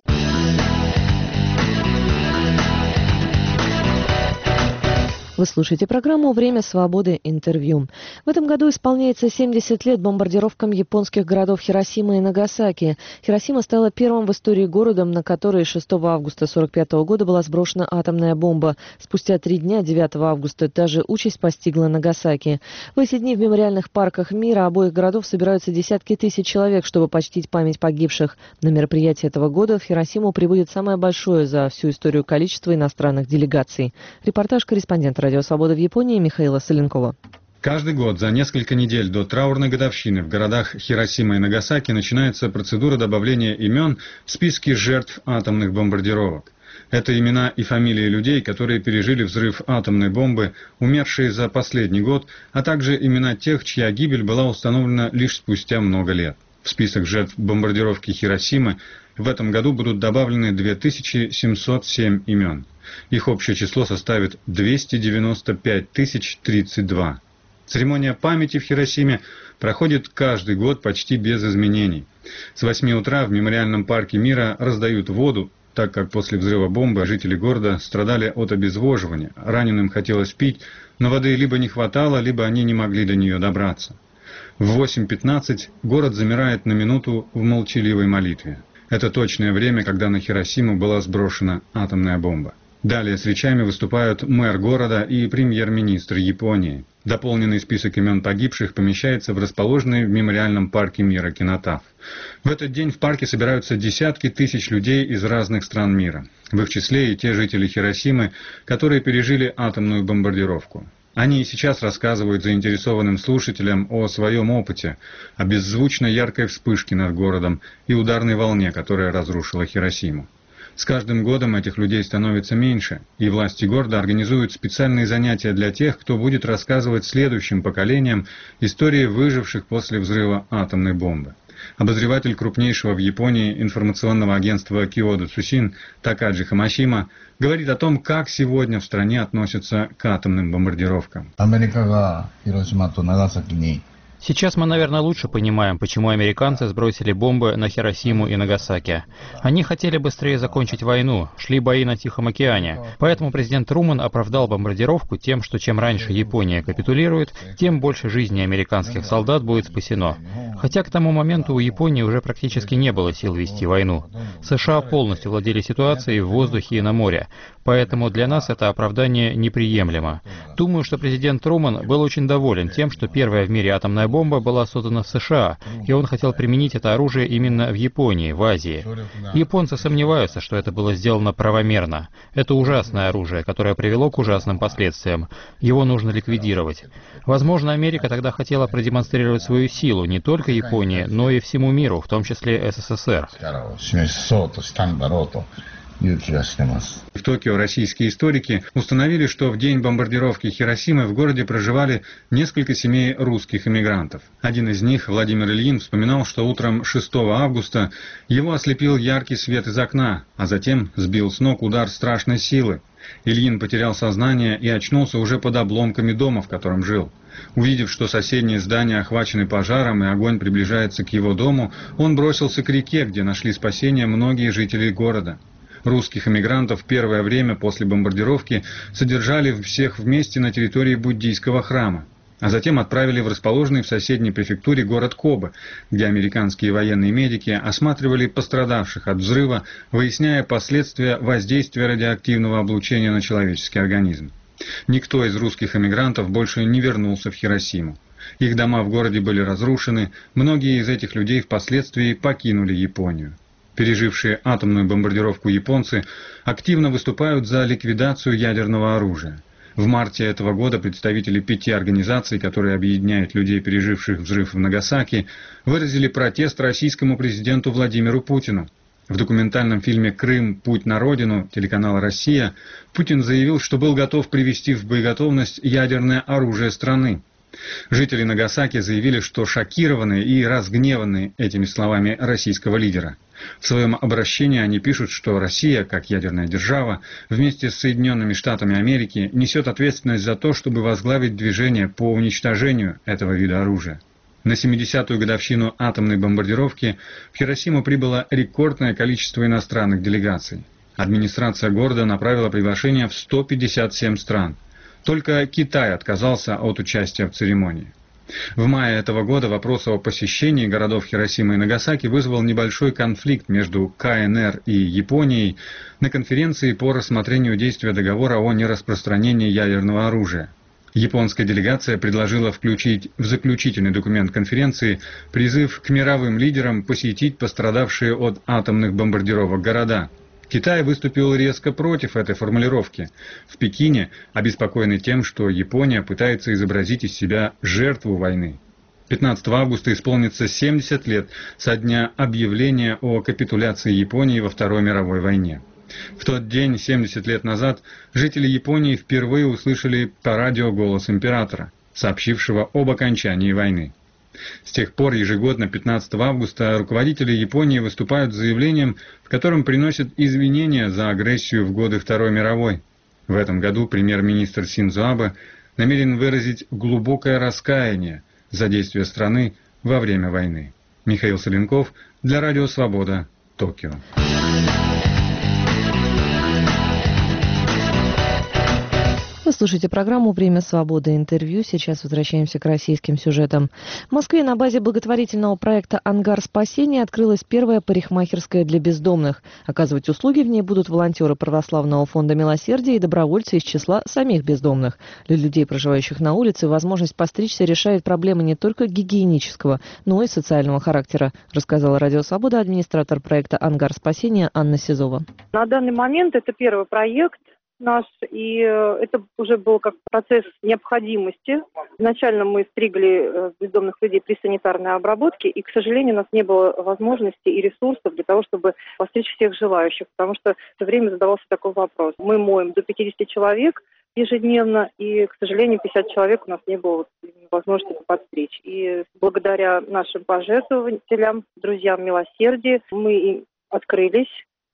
Вы слушаете программу «Время свободы. Интервью». В этом году исполняется семьдесят лет бомбардировкам японских городов Хиросима и Нагасаки. Хиросима стала первым в истории городом, на который шестого августа сорок пятого года была сброшена атомная бомба. Спустя три дня, девятого августа, та же участь постигла Нагасаки. В эти дни в мемориальных парках мира обоих городов собираются десятки тысяч человек, чтобы почтить память погибших. На мероприятии этого года в Хиросиму прибудет самое большое за всю историю количество иностранных делегаций. Репортаж корреспондента Радио Свобода в Японии Михаила Соленкова. Каждый год за несколько недель до траурной годовщины в городах Хиросима и Нагасаки начинается процедура добавления имен в списки жертв атомных бомбардировок. Это имена и фамилии людей, которые пережили взрыв атомной бомбы, умершие за последний год, а также имена тех, чья гибель была установлена лишь спустя много лет. В список жертв бомбардировки Хиросимы в этом году будут добавлены две тысячи семьсот семь имен. Их общее число составит двести девяносто пять тысяч тридцать два. Церемония памяти в Хиросиме проходит каждый год почти без изменений. С восьми утра в мемориальном парке мира раздают воду, так как после взрыва бомбы жители города страдали от обезвоживания, раненым хотелось пить, но воды либо не хватало, либо они не могли до нее добраться. В восемь пятнадцать город замирает на минуту в молчаливой молитве. Это точное время, когда на Хиросиму была сброшена атомная бомба. Далее с речами выступают мэр города и премьер-министр Японии. Дополненный список имен погибших помещается в расположенной в мемориальном парке мира Кинотаф. В этот день в парке собираются десятки тысяч людей из разных стран мира. В их числе и те жители Хиросимы, которые пережили атомную бомбардировку. Они и сейчас рассказывают заинтересованным слушателям о своем опыте, о беззвучной яркой вспышке над городом и ударной волне, которая разрушила Хиросиму. С каждым годом этих людей становится меньше, и власти города организуют специальные занятия для тех, кто будет рассказывать следующим поколениям истории выживших после взрыва атомной бомбы. Обозреватель крупнейшего в Японии информационного агентства Киодо Цусин Такаджи Хамашима говорит о том, как сегодня в стране относятся к атомным бомбардировкам. Сейчас мы, наверное, лучше понимаем, почему американцы сбросили бомбы на Хиросиму и Нагасаки. Они хотели быстрее закончить войну, шли бои на Тихом океане. Поэтому президент Трумэн оправдал бомбардировку тем, что чем раньше Япония капитулирует, тем больше жизней американских солдат будет спасено. Хотя к тому моменту у Японии уже практически не было сил вести войну. США полностью владели ситуацией в воздухе и на море. Поэтому для нас это оправдание неприемлемо. Думаю, что президент Трумэн был очень доволен тем, что первая в мире атомная бомба была создана в США, и он хотел применить это оружие именно в Японии, в Азии. Японцы сомневаются, что это было сделано правомерно. Это ужасное оружие, которое привело к ужасным последствиям. Его нужно ликвидировать. Возможно, Америка тогда хотела продемонстрировать свою силу не только Японии, но и всему миру, в том числе СССР. В Токио российские историки установили, что в день бомбардировки Хиросимы в городе проживали несколько семей русских эмигрантов. Один из них, Владимир Ильин, вспоминал, что утром шестого августа его ослепил яркий свет из окна, а затем сбил с ног удар страшной силы. Ильин потерял сознание и очнулся уже под обломками дома, в котором жил. Увидев, что соседние здания охвачены пожаром и огонь приближается к его дому, он бросился к реке, где нашли спасение многие жители города. Русских эмигрантов первое время после бомбардировки содержали всех вместе на территории буддийского храма, а затем отправили в расположенный в соседней префектуре город Кобе, где американские военные медики осматривали пострадавших от взрыва, выясняя последствия воздействия радиоактивного облучения на человеческий организм. Никто из русских эмигрантов больше не вернулся в Хиросиму. Их дома в городе были разрушены, многие из этих людей впоследствии покинули Японию. Пережившие атомную бомбардировку японцы активно выступают за ликвидацию ядерного оружия. В марте этого года представители пяти организаций, которые объединяют людей, переживших взрыв в Нагасаки, выразили протест российскому президенту Владимиру Путину. В документальном фильме «Крым. Путь на родину» телеканала «Россия» Путин заявил, что был готов привести в боеготовность ядерное оружие страны. Жители Нагасаки заявили, что шокированы и разгневаны этими словами российского лидера. В своем обращении они пишут, что Россия, как ядерная держава, вместе с Соединенными Штатами Америки несет ответственность за то, чтобы возглавить движение по уничтожению этого вида оружия. На семидесятую годовщину атомной бомбардировки в Хиросиму прибыло рекордное количество иностранных делегаций. Администрация города направила приглашение в сто пятьдесят семь стран. Только Китай отказался от участия в церемонии. В мае этого года вопрос о посещении городов Хиросимы и Нагасаки вызвал небольшой конфликт между КНР и Японией на конференции по рассмотрению действия договора о нераспространении ядерного оружия. Японская делегация предложила включить в заключительный документ конференции призыв к мировым лидерам посетить пострадавшие от атомных бомбардировок города. Китай выступил резко против этой формулировки. В Пекине обеспокоены тем, что Япония пытается изобразить из себя жертву войны. пятнадцатого августа исполнится семьдесят лет со дня объявления о капитуляции Японии во Второй мировой войне. В тот день, семьдесят лет назад, жители Японии впервые услышали по радио голос императора, сообщившего об окончании войны. С тех пор ежегодно пятнадцатого августа руководители Японии выступают с заявлением, в котором приносят извинения за агрессию в годы Второй мировой. В этом году премьер-министр Синдзо Абе намерен выразить глубокое раскаяние за действия страны во время войны. Михаил Соленков для Радио Свобода, Токио. Слушайте программу «Время свободы. Интервью». Сейчас возвращаемся к российским сюжетам. В Москве на базе благотворительного проекта «Ангар спасения» открылась первая парикмахерская для бездомных. Оказывать услуги в ней будут волонтеры Православного фонда милосердия и добровольцы из числа самих бездомных. Для людей, проживающих на улице, возможность постричься решает проблемы не только гигиенического, но и социального характера, рассказала «Радио Свобода» администратор проекта «Ангар спасения» Анна Сизова. На данный момент это первый проект наш, и это уже был как процесс необходимости. Изначально мы стригли бездомных людей при санитарной обработке, и, к сожалению, у нас не было возможности и ресурсов для того, чтобы постричь всех желающих, потому что все время задавался такой вопрос. Мы моем до пятидесяти человек ежедневно, и, к сожалению, пятьдесят человек у нас не было возможности подстричь. И благодаря нашим пожертвователям, друзьям милосердия, мы открылись,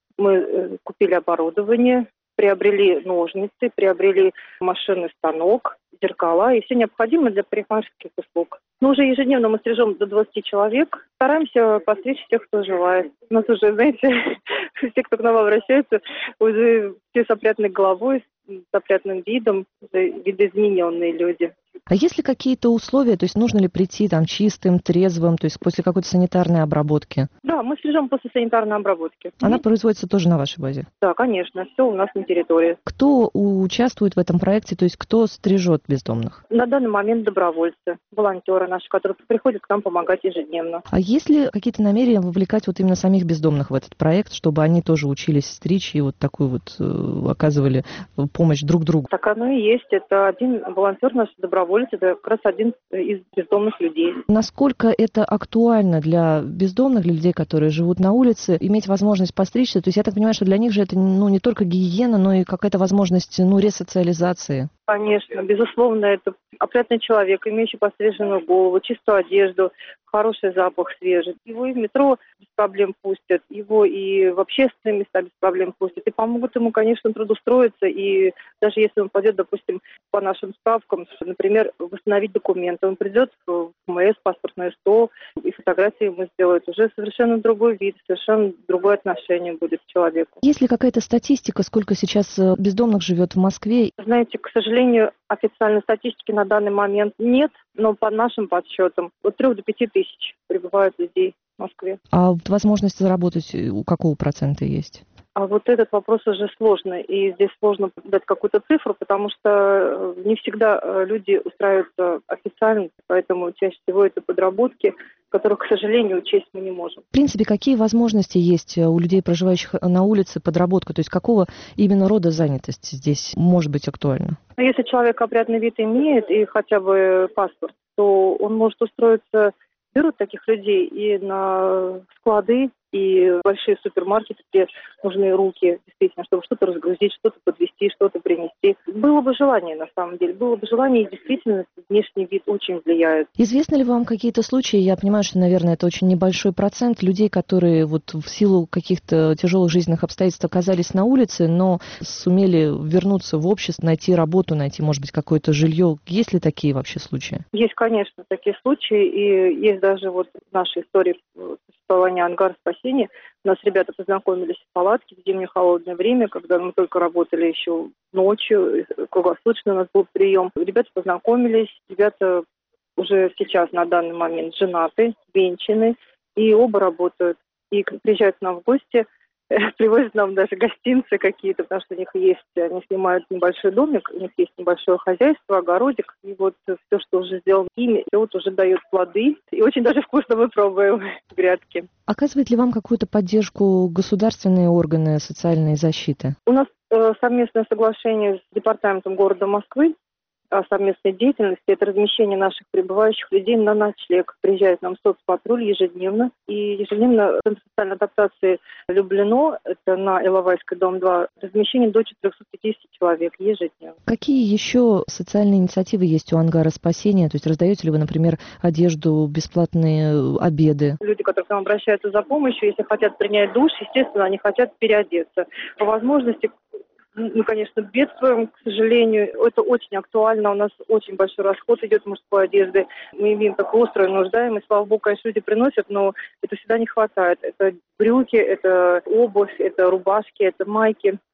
мы купили оборудование, приобрели ножницы, приобрели машинный станок, зеркала и все необходимое для парикмахерских услуг. Но уже ежедневно мы стрижем до двадцати человек. Стараемся постричь всех, кто желает. У нас уже, знаете, все, кто к нам обращается, уже все с опрятной головой, с опрятным видом, видоизмененные люди. А есть ли какие-то условия, то есть нужно ли прийти там чистым, трезвым, то есть после какой-то санитарной обработки? Да, мы стрижем после санитарной обработки. Она mm-hmm. производится тоже на вашей базе? Да, конечно, все у нас на территории. Кто участвует в этом проекте, то есть кто стрижет бездомных? На данный момент добровольцы, волонтеры наши, которые приходят к нам помогать ежедневно. А есть ли какие-то намерения вовлекать вот именно самих бездомных в этот проект, чтобы они тоже учились стричь и вот такую вот э, оказывали помощь друг другу? Так оно и есть. Это один волонтер наш добровольец, это как раз один из бездомных людей. Насколько это актуально для бездомных, для людей, которые живут на улице, иметь возможность постричься? То есть я так понимаю, что для них же это ну, не только гигиена, но и какая-то возможность ну, ресоциализации. Конечно, безусловно, это опрятный человек, имеющий постриженную голову, чистую одежду, хороший запах свежий. Его и в метро без проблем пустят, его и в общественные места без проблем пустят. И помогут ему, конечно, трудоустроиться. И даже если он пойдет, допустим, по нашим справкам, например, восстановить документы, он придет в МС, паспортное стол, и фотографии ему сделают. Уже совершенно другой вид, совершенно другое отношение будет к человеку. Есть ли какая-то статистика, сколько сейчас бездомных живет в Москве? Знаете, к сожалению, официальной статистики на данный момент нет, но по нашим подсчетам от трех до пяти тысяч прибывают людей в Москве. А возможность заработать у какого процента есть? А вот этот вопрос уже сложный, и здесь сложно дать какую-то цифру, потому что не всегда люди устраиваются официально, поэтому чаще всего это подработки, которых, к сожалению, учесть мы не можем. В принципе, какие возможности есть у людей, проживающих на улице, подработка? То есть какого именно рода занятость здесь может быть актуальна? Если человек опрятный вид имеет и хотя бы паспорт, то он может устроиться, берут таких людей и на склады, и большие супермаркеты, где нужны руки, действительно, чтобы что-то разгрузить, что-то подвезти, что-то принести. Было бы желание, на самом деле. Было бы желание, и действительно, внешний вид очень влияет. Известны ли вам какие-то случаи, я понимаю, что, наверное, это очень небольшой процент людей, которые вот в силу каких-то тяжелых жизненных обстоятельств оказались на улице, но сумели вернуться в общество, найти работу, найти, может быть, какое-то жилье. Есть ли такие вообще случаи? Есть, конечно, такие случаи, и есть даже вот в нашей истории существования «Ангар спасения». У нас ребята познакомились в палатке в зимнее холодное время, когда мы только работали еще ночью, круглосуточно у нас был прием. Ребята познакомились, ребята уже сейчас на данный момент женаты, венчаны, и оба работают. И приезжают к нам в гости, привозят нам даже гостинцы какие-то, потому что у них есть, они снимают небольшой домик, у них есть небольшое хозяйство, огородик, и вот все, что уже сделано ими, все вот уже дает плоды, и очень даже вкусно мы пробуем грядки. Оказывает ли вам какую-то поддержку государственные органы социальной защиты? У нас э, совместное соглашение с департаментом города Москвы о совместной деятельности, это размещение наших прибывающих людей на ночлег. Приезжает нам соцпатруль ежедневно. И ежедневно Центр социальной адаптации Люблино, это на Иловайской, дом два, размещение до четырехсот пятидесяти человек ежедневно. Какие еще социальные инициативы есть у «Ангара спасения»? То есть раздаете ли вы, например, одежду, бесплатные обеды? Люди, которые к нам обращаются за помощью, если хотят принять душ, естественно, они хотят переодеться. По возможности, мы, конечно, бедствуем, к сожалению. Это очень актуально. У нас очень большой расход идет мужской одежды. Мы имеем такую острую нуждаемость. Слава богу, конечно, люди приносят, но это всегда не хватает. Это брюки, это обувь, это рубашки, это майки.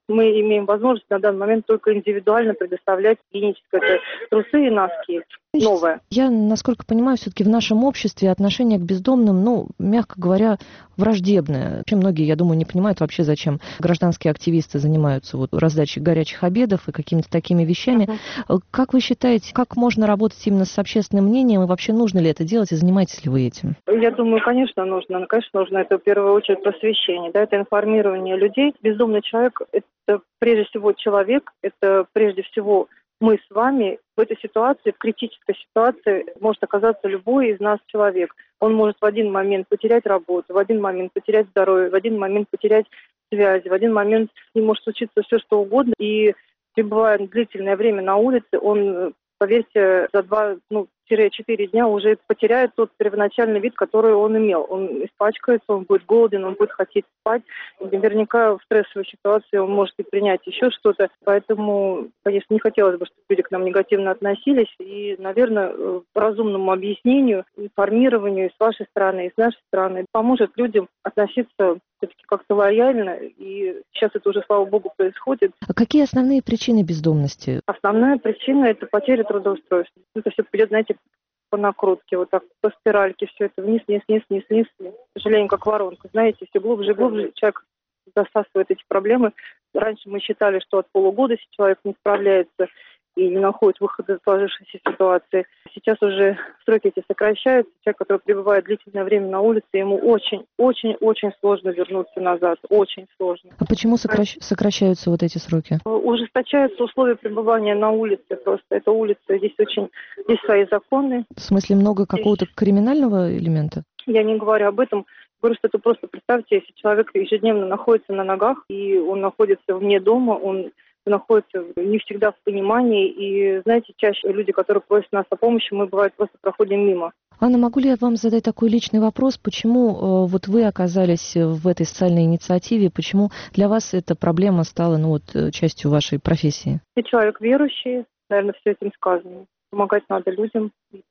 Мы имеем возможность на данный момент только индивидуально предоставлять гигиеническое, это трусы и носки. Новое. Я, насколько понимаю, все-таки в нашем обществе отношение к бездомным, ну, мягко говоря, враждебное. Вообще многие, я думаю, не понимают вообще, зачем гражданские активисты занимаются вот раздачей горячих обедов и какими-то такими вещами. Uh-huh. Как вы считаете, как можно работать именно с общественным мнением, и вообще нужно ли это делать, и занимаетесь ли вы этим? Я думаю, конечно, нужно. Конечно, нужно. Это в первую очередь просвещение, да, это информирование людей. Бездомный человек – это прежде всего человек, это прежде всего мы с вами. В этой ситуации, в критической ситуации, может оказаться любой из нас человек. Он может в один момент потерять работу, в один момент потерять здоровье, в один момент потерять связи, в один момент с ним может случиться все, что угодно. И пребывая длительное время на улице, он, поверьте, за два, ну, четыре дня уже потеряет тот первоначальный вид, который он имел. Он испачкается, он будет голоден, он будет хотеть спать. И наверняка в стрессовой ситуации он может и принять еще что-то. Поэтому, конечно, не хотелось бы, чтобы люди к нам негативно относились. И, наверное, по разумному объяснению, информированию и с вашей стороны, и с нашей стороны поможет людям относиться все-таки как-то лояльно. И сейчас это уже, слава богу, происходит. А какие основные причины бездомности? Основная причина – это потеря трудоустройства. Это все придет, знаете, по накрутке, вот так по спиральке, все это вниз, вниз, вниз, вниз, вниз. К сожалению, как воронка, знаете, все глубже и глубже человек засасывает эти проблемы. Раньше мы считали, что от полугода, если человек не справляется и не находит выхода из сложившейся ситуации, сейчас уже сроки эти сокращаются. Человек, который пребывает длительное время на улице, ему очень, очень, очень сложно вернуться назад. Очень сложно. А почему сокращ... сокращаются вот эти сроки? Ужесточаются условия пребывания на улице просто. Это улица, здесь очень, здесь свои законы. В смысле, много какого-то криминального элемента? Я не говорю об этом. Говорю, что это просто, представьте, если человек ежедневно находится на ногах, и он находится вне дома, он находятся не всегда в понимании. И, знаете, чаще люди, которые просят нас о помощи, мы, бывает, просто проходим мимо. Анна, могу ли я вам задать такой личный вопрос? Почему э, вот вы оказались в этой социальной инициативе? Почему для вас эта проблема стала, ну, вот, частью вашей профессии? Я человек верующий, наверное, все этим сказано. Помогать надо людям.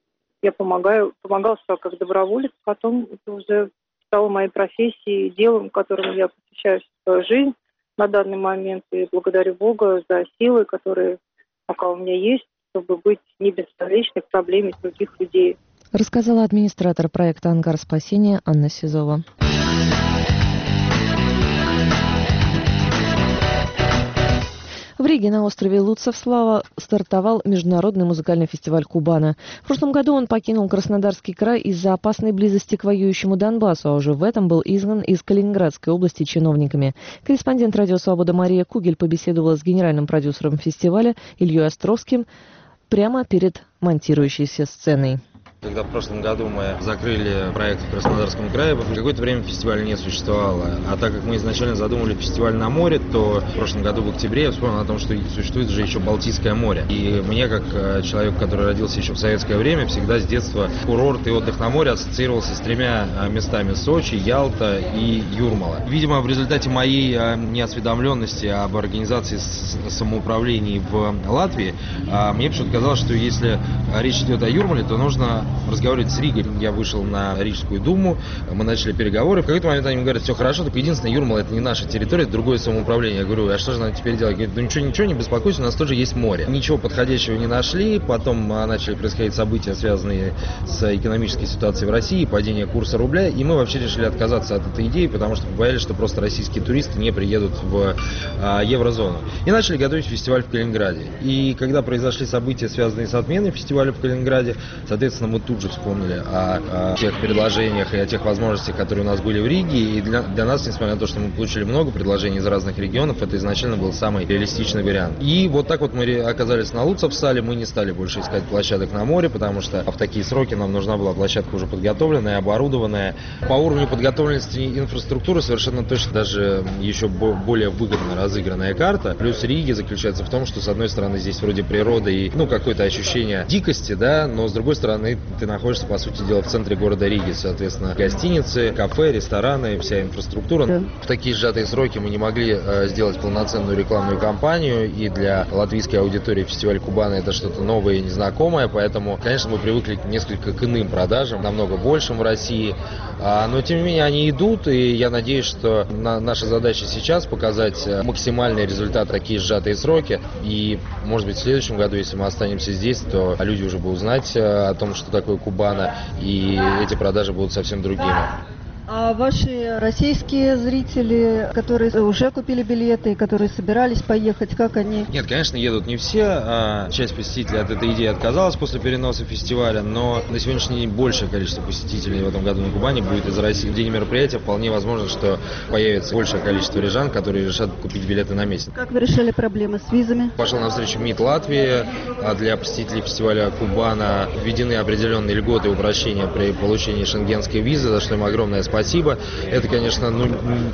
Я помогаю, помогала сначала как доброволец, потом это уже стало моей профессией, делом, которым я посвящаю свою жизнь на данный момент. И благодарю Бога за силы, которые пока у меня есть, чтобы быть не бесполезной к проблеме других людей. Рассказала администратор проекта «Ангар спасения» Анна Сизова. В Риге на острове Луцевслава стартовал международный музыкальный фестиваль Кубана. В прошлом году он покинул Краснодарский край из-за опасной близости к воюющему Донбассу, а уже в этом был изгнан из Калининградской области чиновниками. Корреспондент «Радио Свобода» Мария Кугель побеседовала с генеральным продюсером фестиваля Ильей Островским прямо перед монтирующейся сценой. Когда в прошлом году мы закрыли проект в Краснодарском крае, какое-то время фестиваля не существовало. А так как мы изначально задумали фестиваль на море, то в прошлом году в октябре я вспомнил о том, что существует же еще Балтийское море. И мне, как человек, который родился еще в советское время, всегда с детства курорт и отдых на море ассоциировался с тремя местами: Сочи, Ялта и Юрмала. Видимо, в результате моей неосведомленности об организации самоуправлений в Латвии, мне почему-то казалось, что если речь идет о Юрмале, то нужно разговаривать с Ригой. Я вышел на Рижскую думу, мы начали переговоры. В какой-то момент они говорят: все хорошо, только единственное, Юрмала — это не наша территория, это другое самоуправление. Я говорю: а что же надо теперь делать? Говорят: ну ничего, ничего, не беспокойся, у нас тоже есть море. Ничего подходящего не нашли, потом начали происходить события, связанные с экономической ситуацией в России, падение курса рубля, и мы вообще решили отказаться от этой идеи, потому что боялись, что просто российские туристы не приедут в а, еврозону. И начали готовить фестиваль в Калининграде. И когда произошли события, связанные с отменой фестиваля в Калининграде, соответственно, мы тут же вспомнили о, о тех предложениях и о тех возможностях, которые у нас были в Риге. И для, для нас, несмотря на то, что мы получили много предложений из разных регионов, это изначально был самый реалистичный вариант. И вот так вот мы оказались на Луцевславе. Мы не стали больше искать площадок на море, потому что в такие сроки нам нужна была площадка уже подготовленная, оборудованная. По уровню подготовленности инфраструктуры совершенно точно даже еще более выгодно разыгранная карта. Плюс Риги заключается в том, что с одной стороны здесь вроде природа и ну какое-то ощущение дикости, да, но с другой стороны ты находишься, по сути дела, в центре города Риги. Соответственно, гостиницы, кафе, рестораны, вся инфраструктура. Да. В такие сжатые сроки мы не могли э, сделать полноценную рекламную кампанию, и для латвийской аудитории фестиваль Кубана это что-то новое и незнакомое, поэтому, конечно, мы привыкли несколько к иным продажам, намного большим в России, а, но, тем не менее, они идут, и я надеюсь, что на, наша задача сейчас показать максимальный результат, такие сжатые сроки, и, может быть, в следующем году, если мы останемся здесь, то люди уже будут знать о том, что такое Кубана, и эти продажи будут совсем другими. А ваши российские зрители, которые уже купили билеты, которые собирались поехать, как они? Нет, конечно, едут не все. А часть посетителей от этой идеи отказалась после переноса фестиваля, но на сегодняшний день большее количество посетителей в этом году на Кубани будет из России. В день мероприятия вполне возможно, что появится большее количество рижан, которые решат купить билеты на месяц. Как вы решили проблемы с визами? Пошел навстречу МИД Латвии. Для посетителей фестиваля Кубана введены определенные льготы и упрощения при получении шенгенской визы, за что им огромное спасибо. Спасибо. Это, конечно, ну,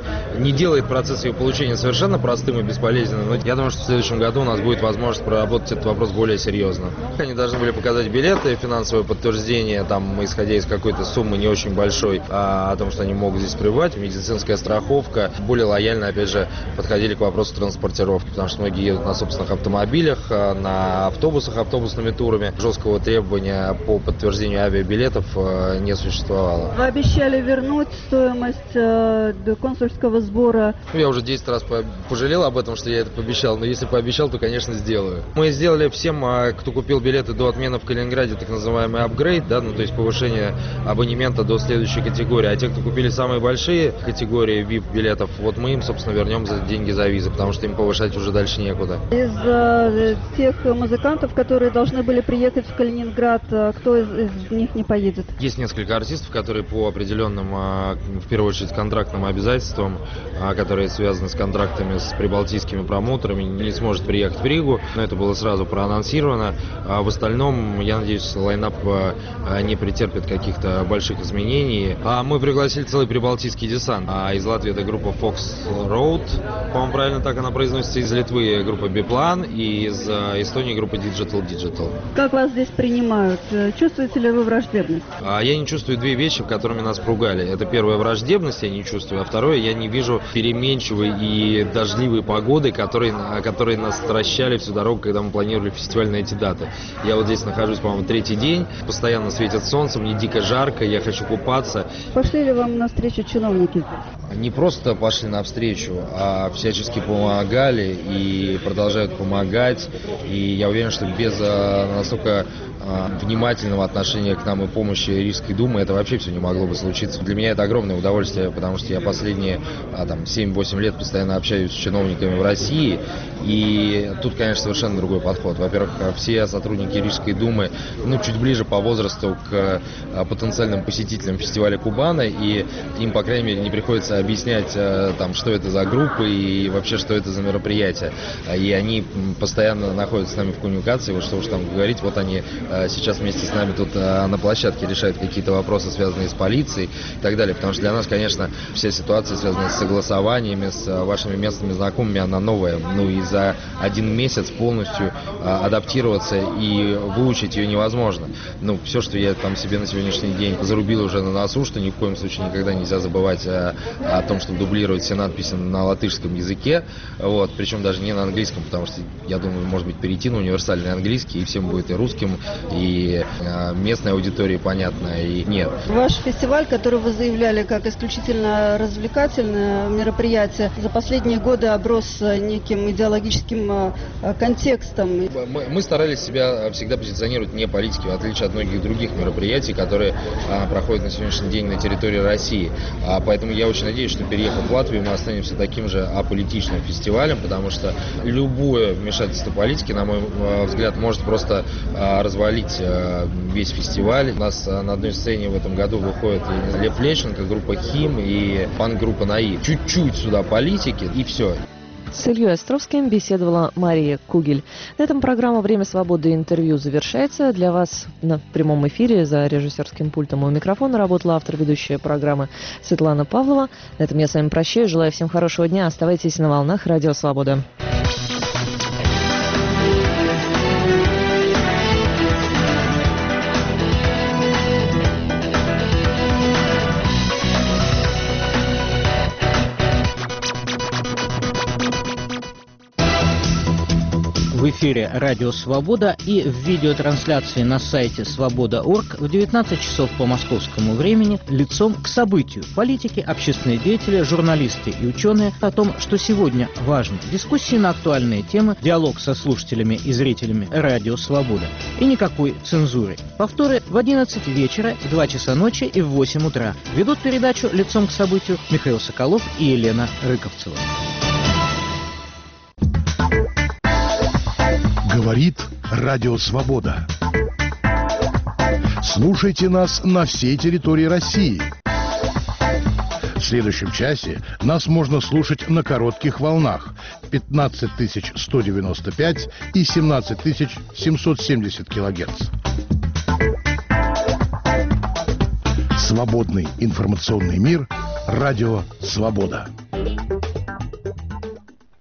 не делает процесс ее получения совершенно простым и бесполезным, но я думаю, что в следующем году у нас будет возможность проработать этот вопрос более серьезно. Они должны были показать билеты, финансовое подтверждение, там, исходя из какой-то суммы не очень большой, а, о том, что они могут здесь пребывать, медицинская страховка. Более лояльно, опять же, подходили к вопросу транспортировки, потому что многие едут на собственных автомобилях, на автобусах, автобусными турами. Жесткого требования по подтверждению авиабилетов не существовало. Вы обещали вернуть стоимость э, консульского сбора. Я уже десять раз пожалел об этом, что я это пообещал, но если пообещал, то, конечно, сделаю. Мы сделали всем, кто купил билеты до отмены в Калининграде, так называемый апгрейд, да, ну то есть повышение абонемента до следующей категории. А те, кто купили самые большие категории ви ай пи билетов, вот мы им, собственно, вернем за деньги за визы, потому что им повышать уже дальше некуда. Из э, тех музыкантов, которые должны были приехать в Калининград, кто из, из них не поедет? Есть несколько артистов, которые по определенным в первую очередь контрактным обязательствам, которые связаны с контрактами с прибалтийскими промоутерами, не сможет приехать в Ригу, но это было сразу проанонсировано. А в остальном, я надеюсь, лайнап не претерпит каких-то больших изменений. А мы пригласили целый прибалтийский десант. А из Латвии это группа Fox Road, по-моему, правильно так она произносится, из Литвы группа Biplan и из Эстонии группа Digital Digital. Как вас здесь принимают? Чувствуете ли вы враждебность? Я не чувствую две вещи, которыми нас пугали. Это первое, враждебность я не чувствую, а второе, я не вижу переменчивой и дождливой погоды, которые, которые нас стращали всю дорогу, когда мы планировали фестиваль на эти даты. Я вот здесь нахожусь, по-моему, третий день, постоянно светит солнце, мне дико жарко, я хочу купаться. Пошли ли вам навстречу чиновники? Не просто пошли навстречу, а всячески помогали и продолжают помогать. И я уверен, что без настолько внимательного отношения к нам и помощи Рижской думы это вообще все не могло бы случиться. Для меня это огромное удовольствие, потому что я последние а, там, семь-восемь лет постоянно общаюсь с чиновниками в России, и тут, конечно, совершенно другой подход. Во-первых, все сотрудники Рижской думы ну, чуть ближе по возрасту к а, потенциальным посетителям фестиваля Кубана, и им, по крайней мере, не приходится объяснять, а, там, что это за группы и вообще, что это за мероприятие. И они постоянно находятся с нами в коммуникации, вот что уж там говорить, вот они сейчас вместе с нами тут а, на площадке решают какие-то вопросы, связанные с полицией и так далее. Потому что для нас, конечно, вся ситуация, связанная с согласованиями, с а, вашими местными знакомыми, она новая. Ну и за один месяц полностью а, адаптироваться и выучить ее невозможно. Ну, все, что я там себе на сегодняшний день зарубил уже на носу, что ни в коем случае никогда нельзя забывать а, о том, чтобы дублировать все надписи на латышском языке, вот, причем даже не на английском, потому что, я думаю, может быть, перейти на универсальный английский, и всем будет и русским, и э, местной аудитории понятно, и нет. Ваш фестиваль, который вы заявляли как исключительно развлекательное мероприятие, за последние годы оброс неким идеологическим э, контекстом. Мы, мы старались себя всегда позиционировать не политики, в отличие от многих других мероприятий, которые э, проходят на сегодняшний день на территории России. А, поэтому я очень надеюсь, что, переехав в Латвию, мы останемся таким же аполитичным фестивалем, потому что любое вмешательство политики, на мой взгляд, может просто э, развалить весь фестиваль. У нас на одной сцене в этом году выходит Лев Лещенко, группа Хим и панк-группа НАИ. Чуть-чуть сюда политики и все. С Ильей Островским беседовала Мария Кугель. На этом программа «Время свободы» интервью завершается. Для вас на прямом эфире за режиссерским пультом у микрофона работала автор ведущая программы Светлана Павлова. На этом я с вами прощаюсь. Желаю всем хорошего дня. Оставайтесь на волнах Радио Свобода. В эфире «Радио Свобода» и в видеотрансляции на сайте свобода точка орг в девятнадцать часов по московскому времени «Лицом к событию». Политики, общественные деятели, журналисты и ученые о том, что сегодня важно. Дискуссии на актуальные темы, диалог со слушателями и зрителями «Радио Свобода». И никакой цензуры. Повторы в одиннадцать вечера, в два часа ночи и в восемь утра. Ведут передачу «Лицом к событию» Михаил Соколов и Елена Рыковцева. Говорит Радио Свобода. Слушайте нас на всей территории России. В следующем часе нас можно слушать на коротких волнах пятнадцать тысяч сто девяносто пять и семнадцать тысяч семьсот семьдесят килогерц. Свободный информационный мир. Радио Свобода.